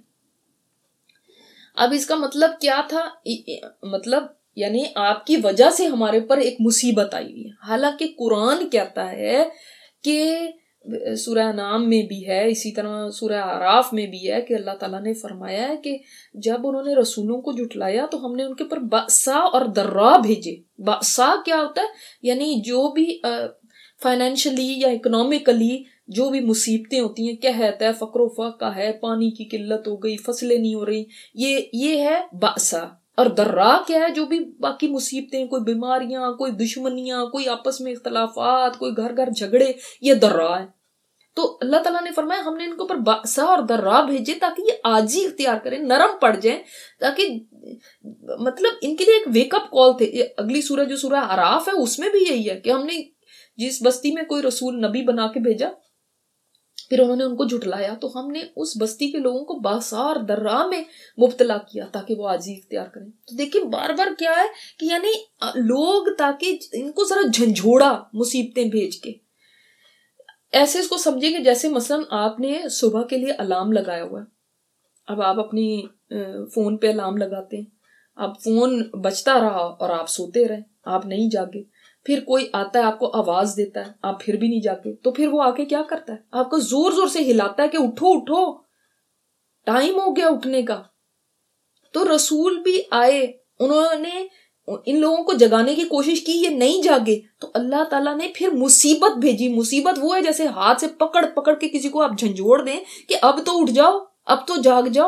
اب اس کا مطلب کیا تھا, مطلب یعنی آپ کی وجہ سے ہمارے پر ایک مصیبت آئی ہوئی ہے. حالانکہ قرآن کہتا ہے کہ سورہ نام میں بھی ہے, اسی طرح سورہ اعراف میں بھی ہے کہ اللہ تعالیٰ نے فرمایا ہے کہ جب انہوں نے رسولوں کو جھٹلایا تو ہم نے ان کے پر بأسا اور ضراء بھیجے. بأسا کیا ہوتا ہے, یعنی جو بھی فائنینشلی یا اکنامکلی جو بھی مصیبتیں ہوتی ہیں, کیا ہے فقر و فاقہ ہے, پانی کی قلت ہو گئی, فصلیں نہیں ہو رہی, یہ یہ ہے بأسا. اور ضراء کیا ہے, جو بھی باقی مصیبتیں, کوئی بیماریاں, کوئی دشمنیاں, کوئی آپس میں اختلافات, کوئی گھر گھر جھگڑے, یہ ضراء ہے. تو اللہ تعالیٰ نے فرمایا ہم نے ان کے اوپر بأسا اور ضراء بھیجے تاکہ یہ عاجزی اختیار کریں, نرم پڑ جائیں, تاکہ مطلب ان کے لیے ایک ویک اپ کال تھے. اگلی سورہ جو سورہ اعراف ہے اس میں بھی یہی ہے کہ ہم نے جس بستی میں کوئی رسول نبی بنا کے بھیجا, پھر انہوں نے ان کو جھٹلایا, تو ہم نے اس بستی کے لوگوں کو بأسا اور ضراء میں مبتلا کیا تاکہ وہ عاجزی اختیار کریں. تو دیکھیں بار بار کیا ہے کہ یعنی لوگ تاکہ ان کو ذرا جھنجھوڑا مصیبتیں بھیج کے, ایسے اس کو سمجھیں گے جیسے مثلا آپ نے صبح کے لیے الارم لگایا ہوا ہے. اب آپ اپنی فون پہ الارم لگاتے ہیں, اب فون بجتا رہا اور آپ سوتے رہے, آپ نہیں جاگے. پھر کوئی آتا ہے آپ کو آواز دیتا ہے, آپ پھر بھی نہیں جاگے. تو پھر وہ آ کے کیا کرتا ہے, آپ کو زور زور سے ہلاتا ہے کہ اٹھو اٹھو, ٹائم ہو گیا اٹھنے کا. تو رسول بھی آئے, انہوں نے ان لوگوں کو جگانے کی کوشش کی, یہ نہیں جاگے, تو اللہ تعالیٰ نے پھر مصیبت بھیجی. مصیبت وہ ہے جیسے ہاتھ سے پکڑ پکڑ کے کسی کو آپ جھنجھوڑ دیں کہ اب تو اٹھ جاؤ, اب تو جاگ جاؤ.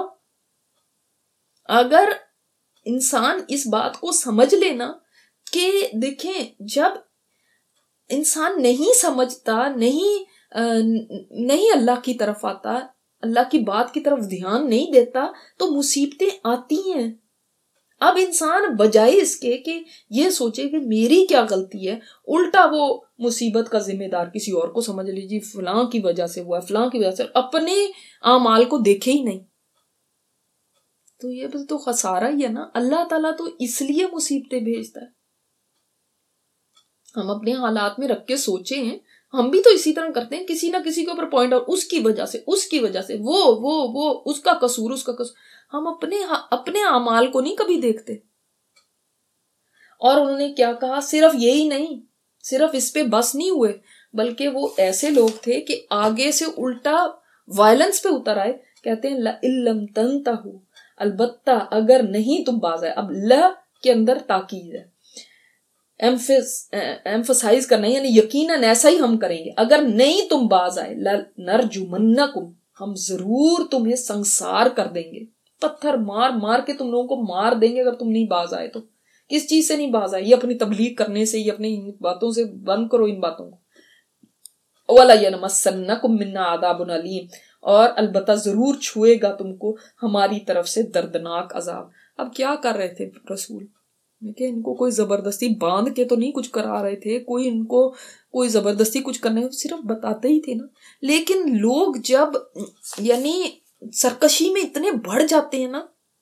اگر انسان اس بات کو سمجھ لینا کہ دیکھیں جب انسان نہیں سمجھتا, نہیں نہیں اللہ کی طرف آتا, اللہ کی بات کی طرف دھیان نہیں دیتا, تو مصیبتیں آتی ہیں. اب انسان بجائے اس کے کہ یہ سوچے کہ میری کیا غلطی ہے, الٹا وہ مصیبت کا ذمہ دار کسی اور کو سمجھ لیجیے, فلاں کی وجہ سے ہوا ہے, فلاں کی وجہ سے, اپنے اعمال کو دیکھے ہی نہیں. تو یہ بس تو خسارہ ہی ہے نا. اللہ تعالیٰ تو اس لیے مصیبتیں بھیجتا ہے. ہم اپنے حالات میں رکھ کے سوچے ہیں, ہم بھی تو اسی طرح کرتے ہیں, کسی نہ کسی کے اوپر پوائنٹ آؤٹ, اس کی وجہ سے, اس کی وجہ سے, وہ وہ وہ اس کا قصور, اس کا قصور. ہم اپنے اپنے اعمال کو نہیں کبھی دیکھتے. اور انہوں نے کیا کہا, صرف یہی نہیں, صرف اس پہ بس نہیں ہوئے, بلکہ وہ ایسے لوگ تھے کہ آگے سے الٹا وائلنس پہ اتر آئے. کہتے ہیں لَإِلَّمْ تَنْتَهُ, البتہ اگر نہیں تم باز آئے. اب ل کے اندر تاکید ہے, ایمفسائز کرنا ہے, یعنی یقیناً ایسا ہی ہم کریں گے. اگر نہیں تم باز آئے, لَنَرْجُمَنَّكُمْ, ہم ضرور تمہیں سنسار کر دیں گے, پتھر مار مار کے تم لوگوں کو مار دیں گے اگر تم نہیں باز آئے تو. کس چیز سے نہیں باز آئے, یہ اپنی تبلیغ کرنے سے, یہ اپنی باتوں سے. بند کرو ان باتوں کو. وَلَا يَمَسَّنَّكُم مِّنَّا عَذَابٌ أَلِيمٌ، اور البتہ ضرور چھوئے گا تم کو ہماری طرف سے دردناک عذاب۔ اب کیا کر رہے تھے رسول؟ کہ ان کو کوئی زبردستی باندھ کے تو نہیں کچھ کرا رہے تھے، کوئی ان کو کوئی زبردستی کچھ کرنے، صرف بتاتے ہی تھے نا۔ لیکن لوگ جب یعنی سرکشی میں اتنے بڑھ جاتے ہیں نا،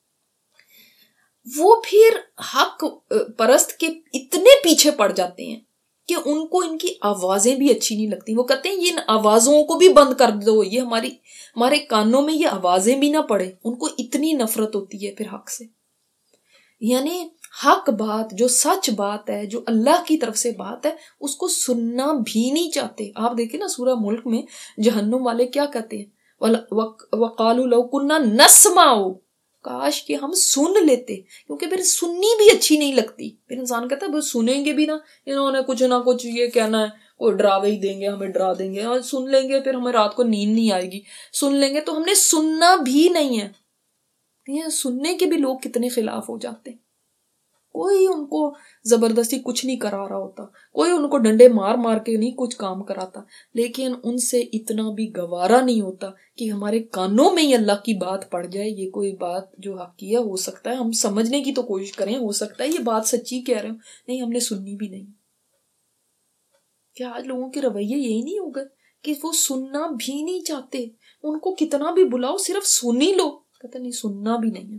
وہ پھر حق پرست کے اتنے پیچھے پڑ جاتے ہیں کہ ان کو ان کی آوازیں بھی اچھی نہیں لگتی۔ وہ کہتے ہیں یہ آوازوں کو بھی بند کر دو، یہ ہماری ہمارے کانوں میں یہ آوازیں بھی نہ پڑے۔ ان کو اتنی نفرت ہوتی ہے پھر حق سے۔ یعنی حق بات، جو سچ بات ہے، جو اللہ کی طرف سے بات ہے، اس کو سننا بھی نہیں چاہتے۔ آپ دیکھیں نا سورہ ملک میں جہنم والے کیا کہتے ہیں، وَقَالُوا لَوْ كُنَّا نَسْمَعُ، کاش کہ ہم سن لیتے، کیونکہ پھر سننی بھی اچھی نہیں لگتی۔ پھر انسان کہتا ہے بس سنیں گے بھی نا، انہوں نے کچھ نہ کچھ یہ کہنا ہے، کوئی ڈراوے ہی دیں گے، ہمیں ڈرا دیں گے، اور سن لیں گے پھر ہمیں رات کو نیند نہیں آئے گی، سن لیں گے تو ہم نے سننا بھی نہیں ہے۔ یہ سننے کے بھی لوگ کتنے خلاف ہو جاتے ہیں۔ کوئی ان کو زبردستی کچھ نہیں کرا رہا ہوتا، کوئی ان کو ڈنڈے مار مار کے نہیں کچھ کام کراتا، لیکن ان سے اتنا بھی گوارا نہیں ہوتا کہ ہمارے کانوں میں ہی اللہ کی بات پڑ جائے۔ یہ کوئی بات جو حقیقہ ہو سکتا ہے، ہم سمجھنے کی تو کوشش کریں، ہو سکتا ہے یہ بات سچی کہہ رہے ہوں، نہیں ہم نے سننی بھی نہیں۔ کیا آج لوگوں کے رویے یہی نہیں ہوگا کہ وہ سننا بھی نہیں چاہتے؟ ان کو کتنا بھی بلاؤ صرف سن ہی لو، کہتے نہیں سننا بھی نہیں ہے۔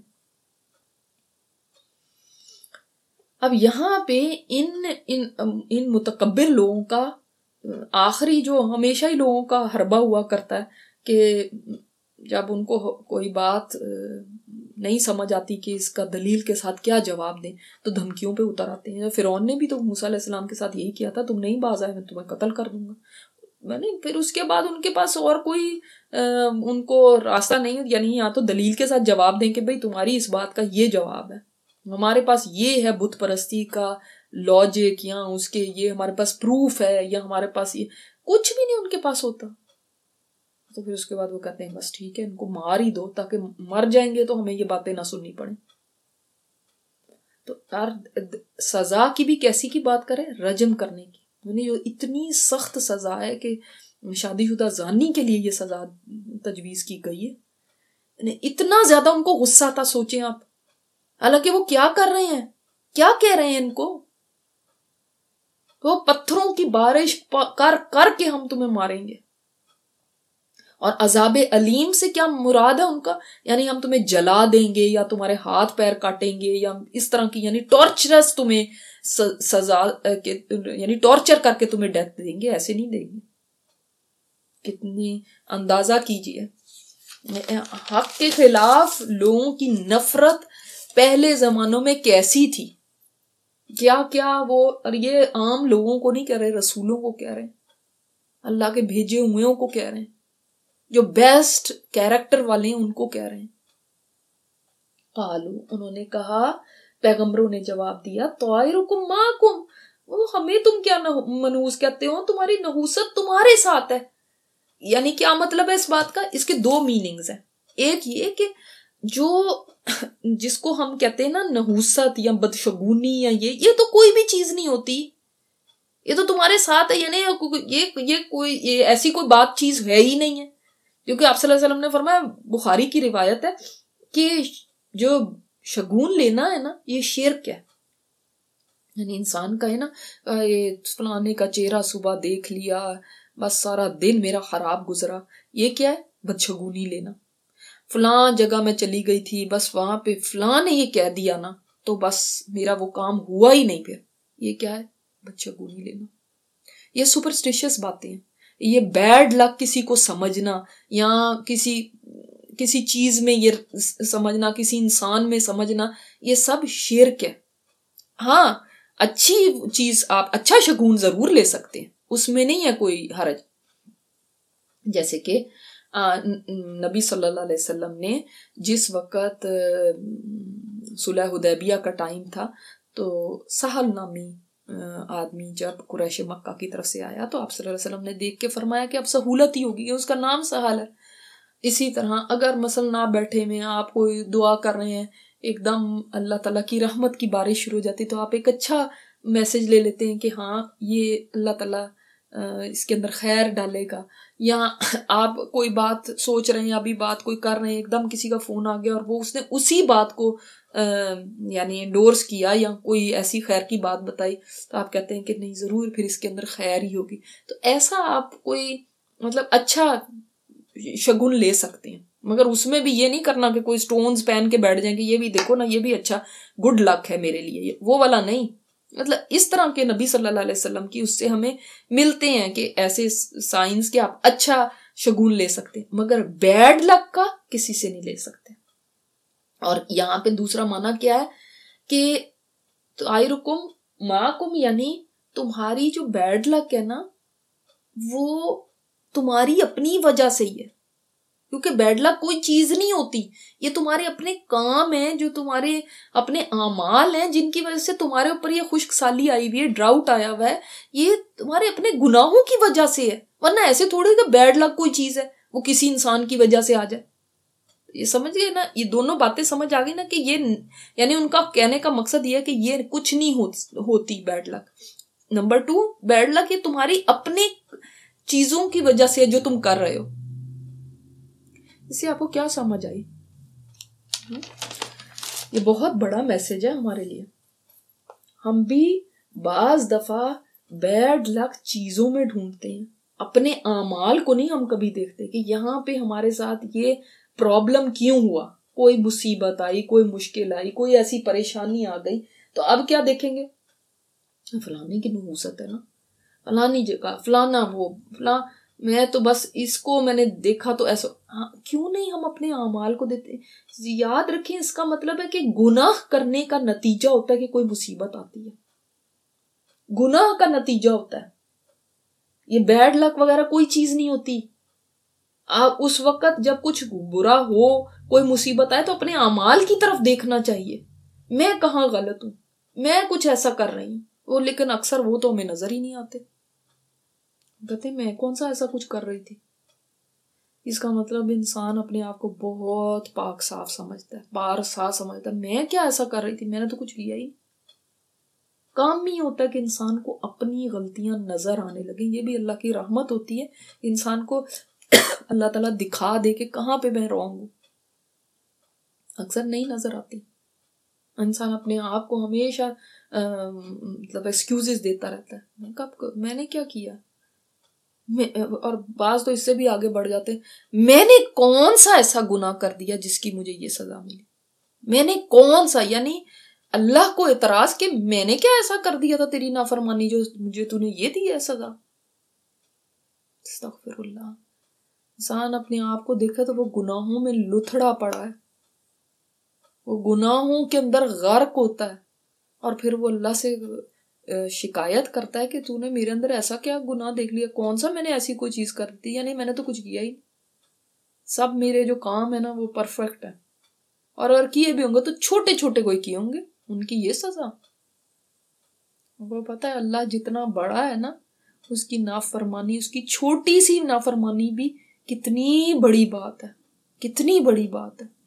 اب یہاں پہ ان ان ان متکبر لوگوں کا آخری جو ہمیشہ ہی لوگوں کا حربہ ہوا کرتا ہے کہ جب ان کو کوئی بات نہیں سمجھ آتی کہ اس کا دلیل کے ساتھ کیا جواب دیں تو دھمکیوں پہ اتر آتے ہیں۔ فرعون نے بھی تو موسیٰ علیہ السلام کے ساتھ یہی کیا تھا، تم نہیں باز آئے میں تمہیں قتل کر دوں گا۔ میں نے پھر اس کے بعد ان کے پاس اور کوئی ان کو راستہ نہیں، یعنی یا تو دلیل کے ساتھ جواب دیں کہ بھئی تمہاری اس بات کا یہ جواب ہے، ہمارے پاس یہ ہے بت پرستی کا لاجک، یا اس کے یہ ہمارے پاس پروف ہے، یا ہمارے پاس یہ کچھ بھی نہیں ان کے پاس ہوتا۔ تو پھر اس کے بعد وہ کہتے ہیں بس ٹھیک ہے ان کو مار ہی دو، تاکہ مر جائیں گے تو ہمیں یہ باتیں نہ سننی پڑیں۔ تو سزا کی بھی کیسی کی بات کریں، رجم کرنے کی، یعنی جو اتنی سخت سزا ہے کہ شادی شدہ زانی کے لیے یہ سزا تجویز کی گئی ہے۔ یعنی اتنا زیادہ ان کو غصہ تھا، سوچیں آپ، حالانکہ وہ کیا کر رہے ہیں، کیا کہہ رہے ہیں ان کو، وہ پتھروں کی بارش کر کر کے ہم تمہیں ماریں گے۔ اور عذاب علیم سے کیا مراد ہے ان کا، یعنی ہم تمہیں جلا دیں گے یا تمہارے ہاتھ پیر کاٹیں گے یا اس طرح کی، یعنی ٹارچرس تمہیں سزا، یعنی ٹارچر کر کے تمہیں ڈیتھ دیں گے، ایسے نہیں دیں گے۔ کتنی اندازہ کیجئے حق کے خلاف لوگوں کی نفرت پہلے زمانوں میں کیسی تھی، کیا کیا وہ، اور یہ عام لوگوں کو نہیں کہہ رہے، رسولوں کو کہہ رہے ہیں، اللہ کے بھیجے ہوئےوں کو کہہ رہے ہیں، جو بیسٹ کیریکٹر والے ہیں ان کو کہہ رہے ہیں۔ قالو، انہوں نے کہا، پیغمبروں نے جواب دیا، طائرکم معکم، وہ ہمیں تم کیا منحوس کہتے ہو، تمہاری نحوست تمہارے ساتھ ہے۔ یعنی کیا مطلب ہے اس بات کا، اس کے دو میننگز ہیں۔ ایک یہ کہ جو جس کو ہم کہتے ہیں نا نحوست یا بدشگونی یا یہ یہ تو کوئی بھی چیز نہیں ہوتی، یہ تو تمہارے ساتھ ہے، یعنی یہ یہ کوئی یہ ایسی کوئی بات چیز ہے ہی نہیں ہے، کیونکہ آپ صلی اللہ علیہ وسلم نے فرمایا، بخاری کی روایت ہے کہ جو شگون لینا ہے نا یہ شرک ہے۔ یعنی انسان کا ہے نا یہ فلانے کا چہرہ صبح دیکھ لیا، بس سارا دن میرا خراب گزرا، یہ کیا ہے، بدشگونی لینا۔ فلاں جگہ میں چلی گئی تھی، بس وہاں پہ فلاں نے یہ کہہ دیا نا تو بس میرا وہ کام ہوا ہی نہیں، پھر یہ کیا ہے، بدشگونی لینا۔ یہ سپرسٹیشس باتیں ہیں، یہ بیڈ لک کسی کو سمجھنا، یا کسی کسی چیز میں یہ سمجھنا، کسی انسان میں سمجھنا، یہ سب شرک ہے۔ ہاں اچھی چیز، آپ اچھا شگون ضرور لے سکتے ہیں، اس میں نہیں ہے کوئی حرج۔ جیسے کہ نبی صلی اللہ علیہ وسلم نے جس وقت صلح حدیبیہ کا ٹائم تھا تو سہل نامی آدمی جب قریش مکہ کی طرف سے آیا تو آپ صلی اللہ علیہ وسلم نے دیکھ کے فرمایا کہ اب سہولت ہی ہوگی، اس کا نام سہل ہے۔ اسی طرح اگر مثلا آپ بیٹھے میں آپ کوئی دعا کر رہے ہیں، ایک دم اللہ تعالیٰ کی رحمت کی بارش شروع ہو جاتی تو آپ ایک اچھا میسج لے لیتے ہیں کہ ہاں یہ اللہ تعالیٰ اس کے اندر خیر ڈالے گا، یا آپ کوئی بات سوچ رہے ہیں، ابھی بات کوئی کر رہے ہیں، ایک دم کسی کا فون آ گیا اور وہ اس نے اسی بات کو یعنی انڈورس کیا یا کوئی ایسی خیر کی بات بتائی، تو آپ کہتے ہیں کہ نہیں ضرور پھر اس کے اندر خیر ہی ہوگی. تو ایسا آپ کوئی مطلب اچھا شگن لے سکتے ہیں، مگر اس میں بھی یہ نہیں کرنا کہ کوئی سٹونز پہن کے بیٹھ جائیں کہ یہ بھی دیکھو نا یہ بھی اچھا گڈ لک ہے میرے لیے، وہ والا نہیں. مطلب اس طرح کے نبی صلی اللہ علیہ وسلم کی اس سے ہمیں ملتے ہیں کہ ایسے سائنس کے آپ اچھا شگون لے سکتے ہیں، مگر بیڈ لک کا کسی سے نہیں لے سکتے. اور یہاں پہ دوسرا معنی کیا ہے کہ طائرکم معکم، یعنی تمہاری جو بیڈ لک ہے نا وہ تمہاری اپنی وجہ سے ہی ہے، کیونکہ بیڈ لک کوئی چیز نہیں ہوتی، یہ تمہارے اپنے کام ہیں، جو تمہارے اپنے اعمال ہیں جن کی وجہ سے تمہارے اوپر یہ خشک سالی آئی ہوئی ہے، ڈراؤٹ آیا ہوا ہے، یہ تمہارے اپنے گناہوں کی وجہ سے ہے. ورنہ ایسے تھوڑے کہ بیڈ لک کوئی چیز ہے وہ کسی انسان کی وجہ سے آ جائے. یہ سمجھ گئے نا، یہ دونوں باتیں سمجھ آ گئی نا کہ یہ یعنی ان کا کہنے کا مقصد یہ ہے کہ یہ کچھ نہیں ہوتی bad luck. Number two, bad luck یہ تمہاری اپنے چیزوں کی وجہ سے جو تم کر رہے ہو. اس سے آپ کو کیا سمجھ آئی؟ یہ بہت بڑا میسج ہے ہمارے لیے. ہم بھی بعض دفعہ بیڈ لک چیزوں میں ڈھونڈتے ہیں، اپنے اعمال کو نہیں ہم کبھی دیکھتے کہ یہاں پہ ہمارے ساتھ یہ پرابلم کیوں ہوا، کوئی مصیبت آئی، کوئی مشکل آئی، کوئی ایسی پریشانی آ گئی، تو اب کیا دیکھیں گے؟ فلانے کی نحوست ہے نا، فلانی جگہ فلانا وہ فلاں، میں تو بس اس کو میں نے دیکھا تو ایسا. ہاں، کیوں نہیں ہم اپنے اعمال کو دیتے؟ یاد رکھیں اس کا مطلب ہے کہ گناہ کرنے کا نتیجہ ہوتا ہے کہ کوئی مصیبت آتی ہے، گناہ کا نتیجہ ہوتا ہے. یہ بیڈ لک وغیرہ کوئی چیز نہیں ہوتی. آپ اس وقت جب کچھ برا ہو، کوئی مصیبت آئے، تو اپنے اعمال کی طرف دیکھنا چاہیے، میں کہاں غلط ہوں، میں کچھ ایسا کر رہی ہوں وہ، لیکن اکثر وہ تو ہمیں نظر ہی نہیں آتے. کہتے میں کون سا ایسا کچھ کر رہی تھی. اس کا مطلب انسان اپنے آپ کو بہت پاک صاف سمجھتا ہے، پار صاف سمجھتا ہے. میں کیا ایسا کر رہی تھی، میں نے تو کچھ کیا ہی. کام ہی ہوتا ہے کہ انسان کو اپنی غلطیاں نظر آنے لگیں. یہ بھی اللہ کی رحمت ہوتی ہے، انسان کو اللہ تعالیٰ دکھا دے کہ کہاں پہ میں رونگ ہوں. اکثر نہیں نظر آتی. انسان اپنے آپ کو ہمیشہ مطلب ایکسکیوزز دیتا رہتا ہے، کب میں نے کیا کیا. اور بعض تو اس سے بھی آگے بڑھ جاتے ہیں، میں نے کون سا ایسا گناہ کر دیا جس کی مجھے یہ سزا ملی، میں نے کون سا، یعنی اللہ کو اعتراض کہ میں نے کیا ایسا کر دیا تھا تیری نافرمانی جو مجھے تو نے یہ دی ہے سزا. استغفر اللہ. انسان اپنے آپ کو دیکھے تو وہ گناہوں میں لتھڑا پڑا ہے، وہ گناہوں کے اندر غرق ہوتا ہے، اور پھر وہ اللہ سے شکایت کرتا ہے کہ تو نے میرے اندر ایسا کیا گناہ دیکھ لیا، کون سا میں نے ایسی کوئی چیز کر دی، یعنی میں نے تو کچھ کیا ہی. سب میرے جو کام ہے نا وہ پرفیکٹ ہے، اور اگر کیے بھی ہوں گے تو چھوٹے چھوٹے کوئی کیے ہوں گے، ان کی یہ سزا. وہ پتہ ہے اللہ جتنا بڑا ہے نا، اس کی نافرمانی، اس کی چھوٹی سی نافرمانی بھی کتنی بڑی بات ہے، کتنی بڑی بات ہے.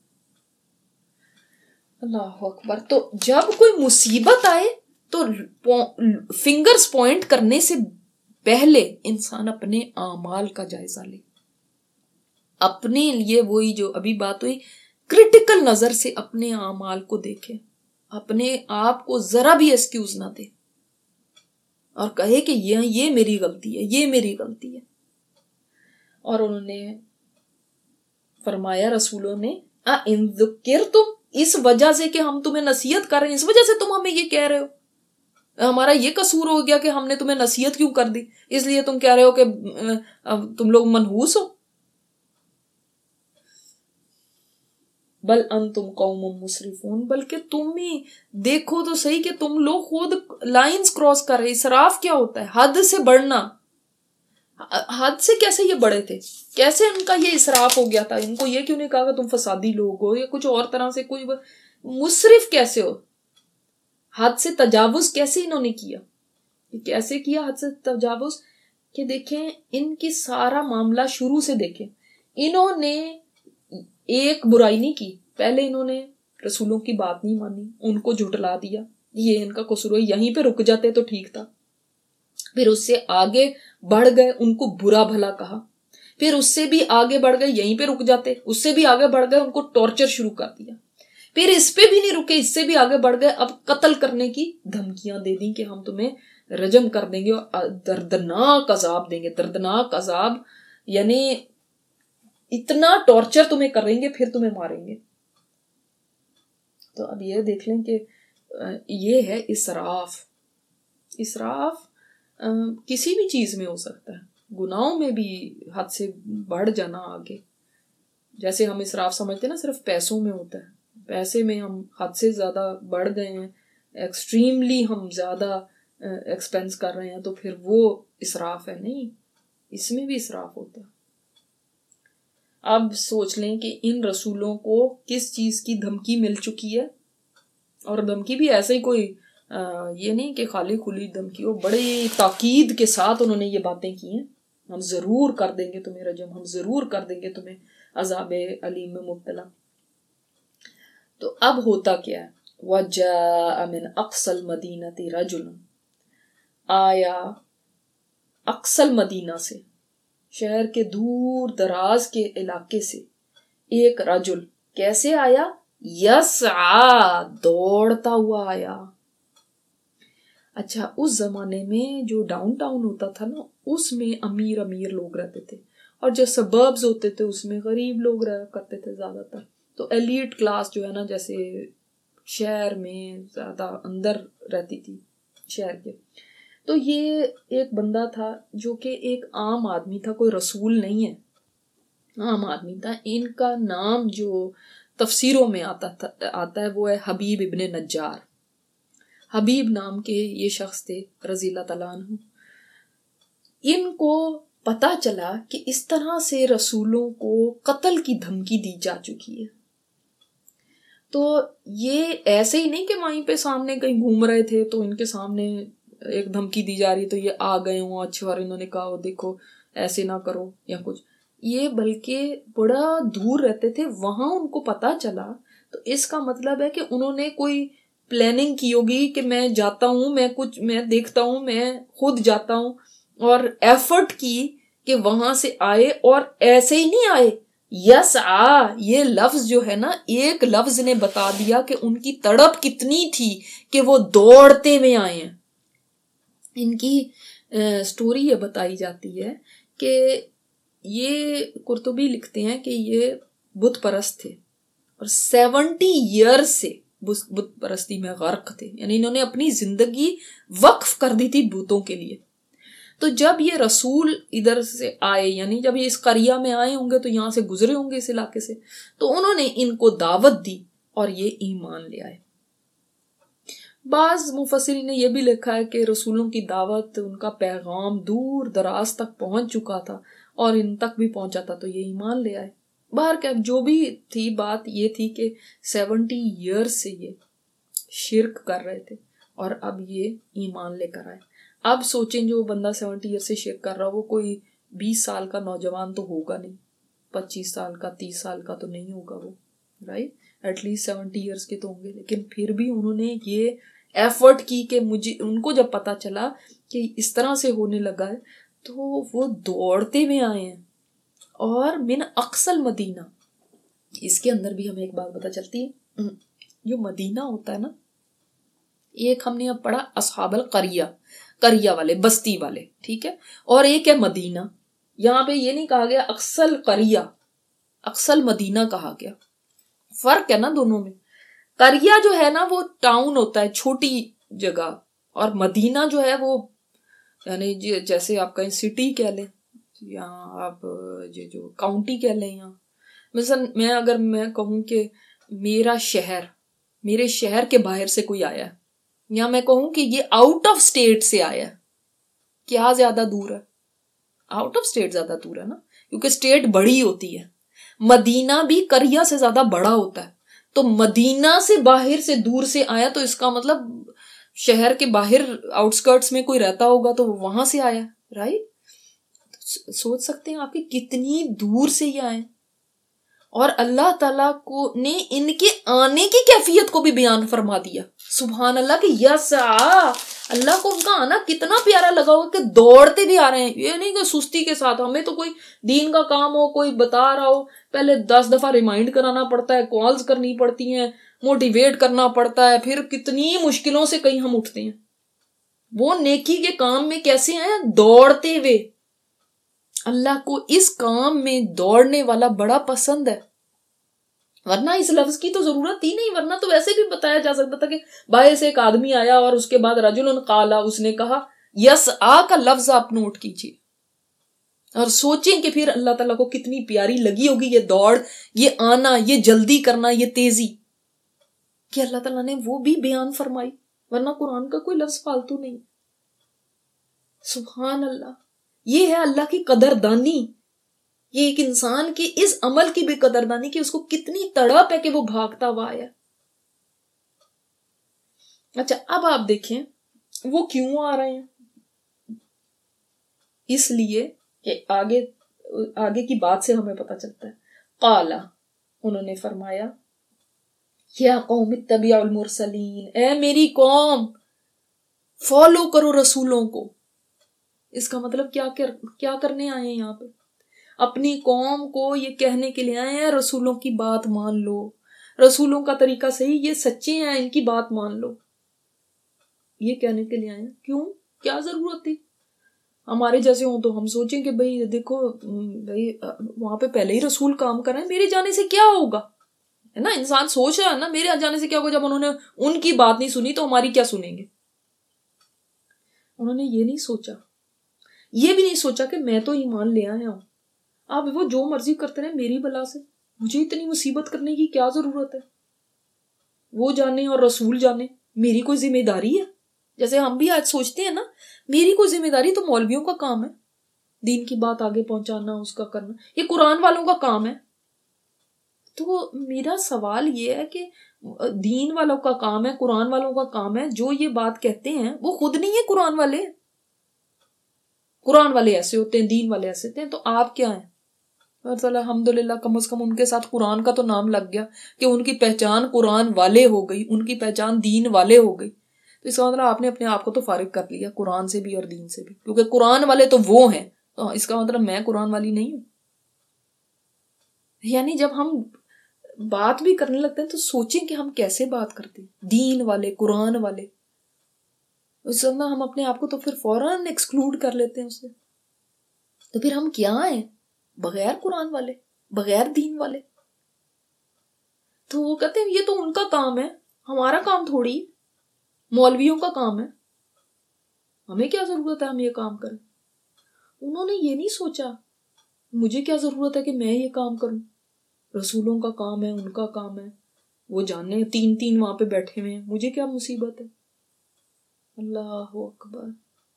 اللہ اکبر. تو جب کوئی مصیبت آئے تو فنگرز پوائنٹ کرنے سے پہلے انسان اپنے اعمال کا جائزہ لے، اپنے لیے وہی جو ابھی بات ہوئی کرٹیکل نظر سے اپنے اعمال کو دیکھے، اپنے آپ کو ذرا بھی ایکسکیوز نہ دے اور کہے کہ یہ یہ میری غلطی ہے، یہ میری غلطی ہے. اور انہوں نے فرمایا رسولوں نے ان ذکرتم، اس وجہ سے کہ ہم تمہیں نصیحت کر رہے ہیں، اس وجہ سے تم ہمیں یہ کہہ رہے ہو، ہمارا یہ قصور ہو گیا کہ ہم نے تمہیں نصیحت کیوں کر دی، اس لیے تم کہہ رہے ہو کہ تم لوگ منحوس ہو. بل انتم قوم مسرفون، بلکہ تم ہی دیکھو تو صحیح کہ تم لوگ خود لائنز کراس کر رہے. اسراف کیا ہوتا ہے؟ حد سے بڑھنا. حد سے کیسے یہ بڑے تھے، کیسے ان کا یہ اسراف ہو گیا تھا؟ ان کو یہ کیوں نہیں کہا کہ تم فسادی لوگ ہو یا کچھ اور طرح سے، کوئی مسرف کیسے ہو؟ حد سے تجاوز کیسے انہوں نے کیا؟ کیسے کیا حد سے تجاوز؟ کہ دیکھیں ان کی سارا معاملہ شروع سے دیکھیں، انہوں نے ایک برائی نہیں کی. پہلے انہوں نے رسولوں کی بات نہیں مانی، ان کو جھٹلا دیا، یہ ان کا قصور ہے. یہیں پہ رک جاتے تو ٹھیک تھا. پھر اس سے آگے بڑھ گئے، ان کو برا بھلا کہا، پھر اس سے بھی آگے بڑھ گئے، یہیں پہ رک جاتے، اس سے بھی آگے بڑھ گئے، ان کو ٹارچر شروع کر دیا، پھر اس پہ بھی نہیں رکے، اس سے بھی آگے بڑھ گئے، اب قتل کرنے کی دھمکیاں دے دیں کہ ہم تمہیں رجم کر دیں گے اور دردناک عذاب دیں گے، دردناک عذاب یعنی اتنا ٹارچر تمہیں کریں گے، پھر تمہیں ماریں گے۔ تو اب یہ دیکھ لیں کہ یہ ہے اسراف۔ اسراف کسی بھی چیز میں ہو سکتا ہے، گناہوں میں بھی حد سے بڑھ جانا آگے، جیسے ہم اسراف سمجھتے ہیں نا صرف پیسوں میں ہوتا ہے، پیسے میں ہم حد سے زیادہ بڑھ گئے ہیں، ایکسٹریملی ہم زیادہ ایکسپینس کر رہے ہیں، تو پھر وہ اسراف ہے۔ نہیں، اس میں بھی اسراف ہوتا ہے۔ اب سوچ لیں کہ ان رسولوں کو کس چیز کی دھمکی مل چکی ہے، اور دھمکی بھی ایسے ہی کوئی یہ نہیں کہ خالی کھلی دھمکی ہو، بڑی تاکید کے ساتھ انہوں نے یہ باتیں کی ہیں، ہم ضرور کر دیں گے تمہیں رجم، ہم ضرور کر دیں گے تمہیں عذاب علیم میں مبتلا۔ تو اب ہوتا کیا ہے؟ وَجَاءَ مِنْ أَقْصَى الْمَدِينَةِ رَجُلٌ، آیا اقصى المدینہ سے، شہر کے دور دراز کے علاقے سے ایک رجل، کیسے آیا؟ یسعا، دوڑتا ہوا آیا۔ اچھا، اس زمانے میں جو ڈاؤن ٹاؤن ہوتا تھا نا، اس میں امیر امیر لوگ رہتے تھے، اور جو سبربز ہوتے تھے اس میں غریب لوگ رہا کرتے تھے زیادہ تر۔ تو ایلیٹ کلاس جو ہے نا، جیسے شہر میں زیادہ اندر رہتی تھی شہر کے، تو یہ ایک بندہ تھا جو کہ ایک عام آدمی تھا، کوئی رسول نہیں ہے، عام آدمی تھا۔ ان کا نام جو تفسیروں میں آتا تھا آتا ہے وہ ہے حبیب ابن نجار۔ حبیب نام کے یہ شخص تھے رضی اللہ تعالیٰ عنہ۔ ان کو پتا چلا کہ اس طرح سے رسولوں کو قتل کی دھمکی دی جا چکی ہے، تو یہ ایسے ہی نہیں کہ وہیں پہ سامنے کہیں گھوم رہے تھے تو ان کے سامنے ایک دھمکی دی جا رہی تو یہ آ گئے ہوں اچھا، اور انہوں نے کہا دیکھو ایسے نہ کرو یا کچھ، یہ بلکہ بڑا دور رہتے تھے، وہاں ان کو پتا چلا، تو اس کا مطلب ہے کہ انہوں نے کوئی پلاننگ کی ہوگی کہ میں جاتا ہوں، میں کچھ میں دیکھتا ہوں، میں خود جاتا ہوں، اور ایفرٹ کی کہ وہاں سے آئے، اور ایسے ہی نہیں آئے۔ یسعا، یہ لفظ جو ہے نا، ایک لفظ نے بتا دیا کہ ان کی تڑپ کتنی تھی کہ وہ دوڑتے ہوئے آئے ہیں۔ ان کی سٹوری یہ بتائی جاتی ہے کہ یہ قرطبی لکھتے ہیں کہ یہ بت پرست تھے، اور سیونٹی ایئر سے بت پرستی میں غرق تھے، یعنی انہوں نے اپنی زندگی وقف کر دی تھی بتوں کے لیے۔ تو جب یہ رسول ادھر سے آئے، یعنی جب یہ اس قریہ میں آئے ہوں گے تو یہاں سے گزرے ہوں گے اس علاقے سے، تو انہوں نے ان کو دعوت دی اور یہ ایمان لے آئے۔ بعض مفسرین نے یہ بھی لکھا ہے کہ رسولوں کی دعوت، ان کا پیغام دور دراز تک پہنچ چکا تھا اور ان تک بھی پہنچا تھا، تو یہ ایمان لے آئے۔ باہر کا جو بھی تھی، بات یہ تھی کہ سیونٹی ایئر سے یہ شرک کر رہے تھے اور اب یہ ایمان لے کر آئے۔ اب سوچیں جو بندہ سیونٹی ایئر سے شرک کر رہا، وہ کوئی بیس سال کا نوجوان تو ہوگا نہیں، پچیس سال کا، تیس سال کا تو نہیں ہوگا وہ، right? At least seventy years کے تو ہوں گے، لیکن پھر بھی انہوں نے یہ ایفرٹ کی کہ مجھے، ان کو جب پتا چلا کہ اس طرح سے ہونے لگا ہے تو وہ دوڑتے ہوئے آئے ہیں۔ اور من اقصى المدینہ، اس کے اندر بھی ہمیں ایک بات پتا چلتی ہے، جو مدینہ ہوتا ہے نا، ایک ہم نے اب پڑھا اصحاب القریہ، قریہ والے، بستی والے، ٹھیک ہے، اور ایک ہے مدینہ۔ یہاں پہ یہ نہیں کہا گیا اقصى القریہ، اقصى المدینہ کہا گیا، فرق ہے نا دونوں میں۔ قریہ جو ہے نا وہ ٹاؤن ہوتا ہے، چھوٹی جگہ، اور مدینہ جو ہے وہ یعنی جیسے آپ کہیں سٹی کہہ لیں، یا آپ یہ جو کاؤنٹی کہہ لیں، یا مثلا میں اگر میں کہوں کہ میرا شہر، میرے شہر کے باہر سے کوئی آیا ہے، یا میں کہوں کہ یہ آؤٹ آف اسٹیٹ سے آیا ہے، کیا زیادہ دور ہے؟ آؤٹ آف اسٹیٹ زیادہ دور ہے نا، کیونکہ اسٹیٹ بڑی ہوتی ہے۔ مدینہ بھی قریہ سے زیادہ بڑا ہوتا ہے، تو مدینہ سے باہر سے دور سے آیا، تو اس کا مطلب شہر کے باہر آؤٹ اسکرٹس میں کوئی رہتا ہوگا تو وہاں سے آیا، رائٹ؟ سوچ سکتے ہیں آپ کی کتنی دور سے یہ آئے، اور اللہ تعالیٰ کو نے ان کے آنے کی کیفیت کو بھی بیان فرما دیا، سبحان اللہ، کہ یسعا، اللہ کو ان کا آنا کتنا پیارا لگا ہوگا کہ دوڑتے بھی آ رہے ہیں. یہ نہیں کہ سستی کے ساتھ. ہمیں تو کوئی دین کا کام ہو, کوئی بتا رہا ہو, پہلے دس دفعہ ریمائنڈ کرانا پڑتا ہے, کالز کرنی پڑتی ہیں, موٹیویٹ کرنا پڑتا ہے, پھر کتنی مشکلوں سے کہیں ہم اٹھتے ہیں. وہ نیکی کے کام میں کیسے ہیں؟ دوڑتے ہوئے. اللہ کو اس کام میں دوڑنے والا بڑا پسند ہے. ورنہ اس لفظ کی تو ضرورت ہی نہیں. ورنہ تو ویسے بھی بتایا جا سکتا تھا کہ باعث ایک آدمی آیا اور اس کے بعد رجل قالا, اس نے کہا. یس آ کا لفظ آپ نوٹ کیجیے اور سوچیں کہ پھر اللہ تعالیٰ کو کتنی پیاری لگی ہوگی یہ دوڑ, یہ آنا, یہ جلدی کرنا, یہ تیزی, کہ اللہ تعالیٰ نے وہ بھی بیان فرمائی. ورنہ قرآن کا کوئی لفظ فالتو نہیں. سبحان اللہ. یہ ہے اللہ کی قدردانی. یہ ایک انسان کی اس عمل کی بھی قدردانی کہ اس کو کتنی تڑپ ہے کہ وہ بھاگتا ہوا آیا. اچھا اب آپ دیکھیں وہ کیوں آ رہے ہیں. اس لیے کہ آگے آگے کی بات سے ہمیں پتہ چلتا ہے. قالا, انہوں نے فرمایا, یا قوم اتبعوا المرسلین, اے میری قوم فالو کرو رسولوں کو. اس کا مطلب کیا کر, کیا کرنے آئے ہیں یہاں پہ؟ اپنی قوم کو یہ کہنے کے لیے آئے ہیں رسولوں کی بات مان لو, رسولوں کا طریقہ صحیح, یہ سچے ہیں, ان کی بات مان لو. یہ کہنے کے لیے آئے ہیں. کیوں؟ کیا ضرورت تھی؟ ہمارے جیسے ہوں تو ہم سوچیں کہ بھئی دیکھو بھئی وہاں پہ پہلے ہی رسول کام کر رہے ہیں, میرے جانے سے کیا ہوگا, ہے نا. انسان سوچ رہا ہے نا میرے جانے سے کیا ہوگا. جب انہوں نے ان کی بات نہیں سنی تو ہماری کیا سنیں گے. انہوں نے یہ نہیں سوچا, یہ بھی نہیں سوچا کہ میں تو ایمان لے آیا ہوں, اب وہ جو مرضی کرتے رہے میری بلا سے, مجھے اتنی مصیبت کرنے کی کیا ضرورت ہے. وہ جانے اور رسول جانے, میری کوئی ذمہ داری ہے. جیسے ہم بھی آج سوچتے ہیں نا میری کوئی ذمہ داری تو مولویوں کا کام ہے, دین کی بات آگے پہنچانا, اس کا کرنا, یہ قرآن والوں کا کام ہے. تو میرا سوال یہ ہے کہ دین والوں کا کام ہے, قرآن والوں کا کام ہے, جو یہ بات کہتے ہیں وہ خود نہیں ہے قرآن والے. قرآن والے ایسے ہوتے ہیں, دین والے ایسے ہوتے ہیں, تو آپ کیا ہیں؟ الحمدللہ کم از کم ان کے ساتھ قرآن کا تو نام لگ گیا کہ ان کی پہچان قرآن والے ہو گئی, ان کی پہچان دین والے ہو گئی. تو اس کا مطلب آپ نے اپنے آپ کو تو فارغ کر لیا قرآن سے بھی اور دین سے بھی, کیونکہ قرآن والے تو وہ ہیں. تو اس کا مطلب میں قرآن والی نہیں ہوں. یعنی جب ہم بات بھی کرنے لگتے ہیں تو سوچیں کہ ہم کیسے بات کرتے ہیں. دین والے, قرآن والے, اس میں ہم اپنے آپ کو تو پھر فوراً ایکسکلوڈ کر لیتے ہیں اسے. تو پھر ہم کیا ہیں؟ بغیر قرآن والے, بغیر دین والے. تو وہ کہتے ہیں یہ تو ان کا کام ہے, ہمارا کام تھوڑی, مولویوں کا کام ہے, ہمیں کیا ضرورت ہے ہم یہ کام کریں. انہوں نے یہ نہیں سوچا مجھے کیا ضرورت ہے کہ میں یہ کام کروں, رسولوں کا کام ہے, ان کا کام ہے, وہ جانے تین تین وہاں پہ بیٹھے ہوئے ہیں, مجھے کیا مصیبت ہے. اللہ اکبر.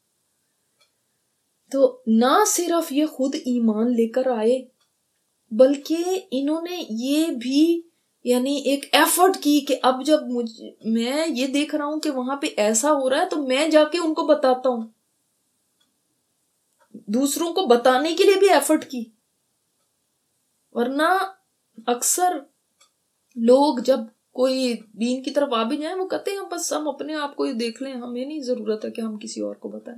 تو نہ صرف یہ خود ایمان لے کر آئے بلکہ انہوں نے یہ بھی یعنی ایک ایفرٹ کی کہ اب جب مجھے میں یہ دیکھ رہا ہوں کہ وہاں پہ ایسا ہو رہا ہے تو میں جا کے ان کو بتاتا ہوں. دوسروں کو بتانے کے لیے بھی ایفرٹ کی. ورنہ اکثر لوگ جب کوئی دین کی طرف آ بھی جائیں وہ کہتے ہیں بس ہم اپنے آپ کو ہی دیکھ لیں, ہمیں نہیں ضرورت ہے کہ ہم کسی اور کو بتائیں.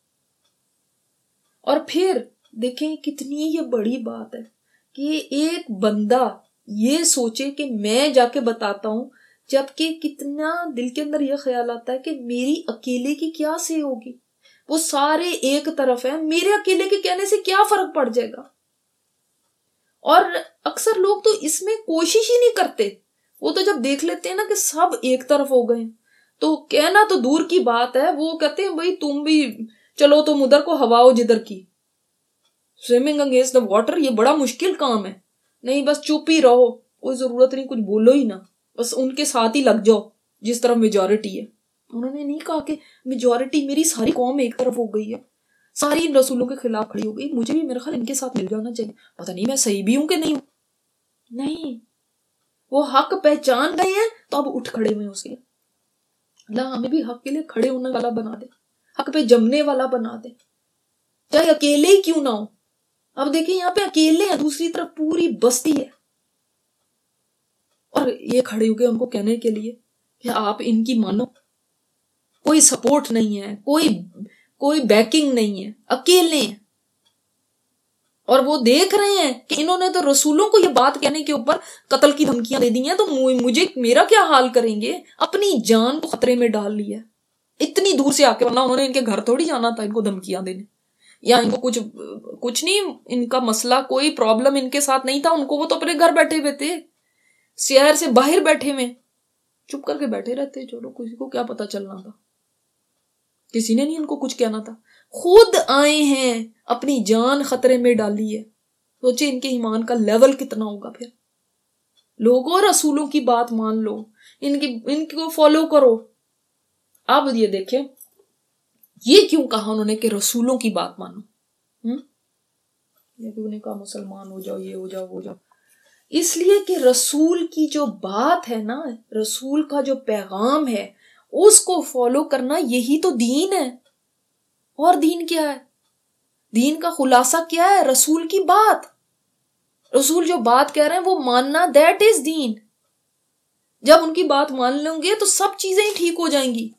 اور پھر دیکھیں کتنی یہ بڑی بات ہے کہ ایک بندہ یہ سوچے کہ میں جا کے بتاتا ہوں, جبکہ کتنا دل کے اندر یہ خیال آتا ہے کہ میری اکیلے کی کیا سے ہوگی, وہ سارے ایک طرف ہیں, میرے اکیلے کے کہنے سے کیا فرق پڑ جائے گا. اور اکثر لوگ تو اس میں کوشش ہی نہیں کرتے, وہ تو جب دیکھ لیتے ہیں نا کہ سب ایک طرف ہو گئے تو کہنا تو دور کی بات ہے, وہ کہتے ہیں بھائی تم بھی چلو تم ادھر کو ہواؤ جدھر کی, سوئمنگ اگینسٹ دا واٹر, یہ بڑا مشکل کام ہے. نہیں بس چپ ہی رہو, کوئی ضرورت نہیں, کچھ بولو ہی نہ, بس ان کے ساتھ ہی لگ جاؤ جس طرف میجورٹی ہے. انہوں نے نہیں کہا کہ میجورٹی میری ساری قوم ایک طرف ہو گئی ہے, ساری ان رسولوں کے خلاف کھڑی ہو گئی, مجھے بھی میرا خیال ان کے ساتھ مل جانا چاہیے, پتہ نہیں میں صحیح بھی ہوں کہ نہیں ہوں. نہیں, وہ حق پہچان گئے ہیں تو اب اٹھ کھڑے ہوئے اس کے. اللہ ہمیں بھی حق کے لیے کھڑے ہونے والا بنا دے, حق پہ جمنے والا بنا دے, چاہے اکیلے ہی کیوں نہ ہو. اب دیکھیں یہاں پہ اکیلے ہیں, دوسری طرف پوری بستی ہے, اور یہ کھڑے ہو گئے ان کو کہنے کے لیے کہ آپ ان کی مانو. کوئی سپورٹ نہیں ہے, کوئی کوئی بیکنگ نہیں ہے, اکیلے ہیں. اور وہ دیکھ رہے ہیں کہ انہوں نے تو رسولوں کو یہ بات کہنے کے اوپر قتل کی دھمکیاں دے دی ہیں, تو مجھے میرا کیا حال کریں گے. اپنی جان کو خطرے میں ڈال لیا اتنی دور سے آ کے, ورنہ انہوں نے ان کے گھر تھوڑی جانا تھا ان کو دھمکیاں دینے, یا ان کو کچھ کچھ نہیں, ان کا مسئلہ کوئی پرابلم ان کے ساتھ نہیں تھا ان کو, وہ تو اپنے گھر بیٹھے ہوئے تھے, شہر سے باہر بیٹھے ہوئے, چپ کر کے بیٹھے رہتے, چلو کسی کو کیا پتا چلنا تھا, کسی نے نہیں ان کو کچھ کہنا تھا. خود آئے ہیں, اپنی جان خطرے میں ڈالی ہے. سوچے ان کے ایمان کا لیول کتنا ہوگا. پھر لوگوں رسولوں کی بات مان لو, ان کی ان کو فالو کرو. اب یہ دیکھیں یہ کیوں کہا انہوں نے کہ رسولوں کی بات مانو, ہم یہ بھی انہیں کہا مسلمان ہو جاؤ, یہ ہو جاؤ, وہ جاؤ. اس لیے کہ رسول کی جو بات ہے نا, رسول کا جو پیغام ہے, اس کو فالو کرنا یہی تو دین ہے. اور دین کیا ہے؟ دین کا خلاصہ کیا ہے؟ رسول کی بات. رسول جو بات کہہ رہے ہیں وہ ماننا, دیٹ از دین. جب ان کی بات مان لیں گے تو سب چیزیں ہی ٹھیک ہو جائیں گی.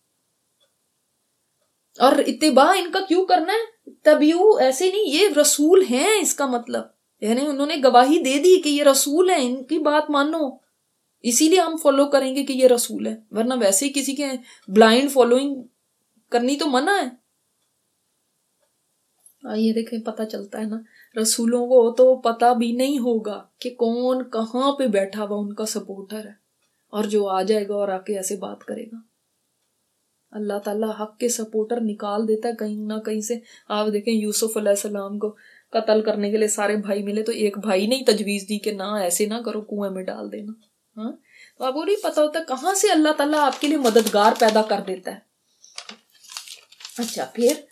اور اتباع ان کا کیوں کرنا ہے؟ تبیو ایسے نہیں, یہ رسول ہیں اس کا مطلب, یعنی انہوں نے گواہی دے دی کہ یہ رسول ہیں, ان کی بات مانو, اسی لیے ہم فالو کریں گے کہ یہ رسول ہے. ورنہ ویسے ہی کسی کے بلائنڈ فالوئنگ کرنی تو منع ہے. یہ دیکھیں پتہ چلتا ہے نا, رسولوں کو تو پتہ بھی نہیں ہوگا کہ کون کہاں پہ بیٹھا ہوا ان کا سپورٹر ہے, اور جو آ جائے گا اور آ کے ایسے بات کرے گا. اللہ تعالیٰ حق کے سپورٹر نکال دیتا ہے کہیں نہ کہیں سے. آپ دیکھیں یوسف علیہ السلام کو قتل کرنے کے لیے سارے بھائی ملے, تو ایک بھائی نے تجویز دی کہ نہ ایسے نہ کرو, کنویں میں ڈال دینا. ہاں, تو آپ کو نہیں پتا ہوتا کہاں سے اللہ تعالیٰ آپ کے لیے مددگار پیدا کر دیتا ہے. اچھا, پھر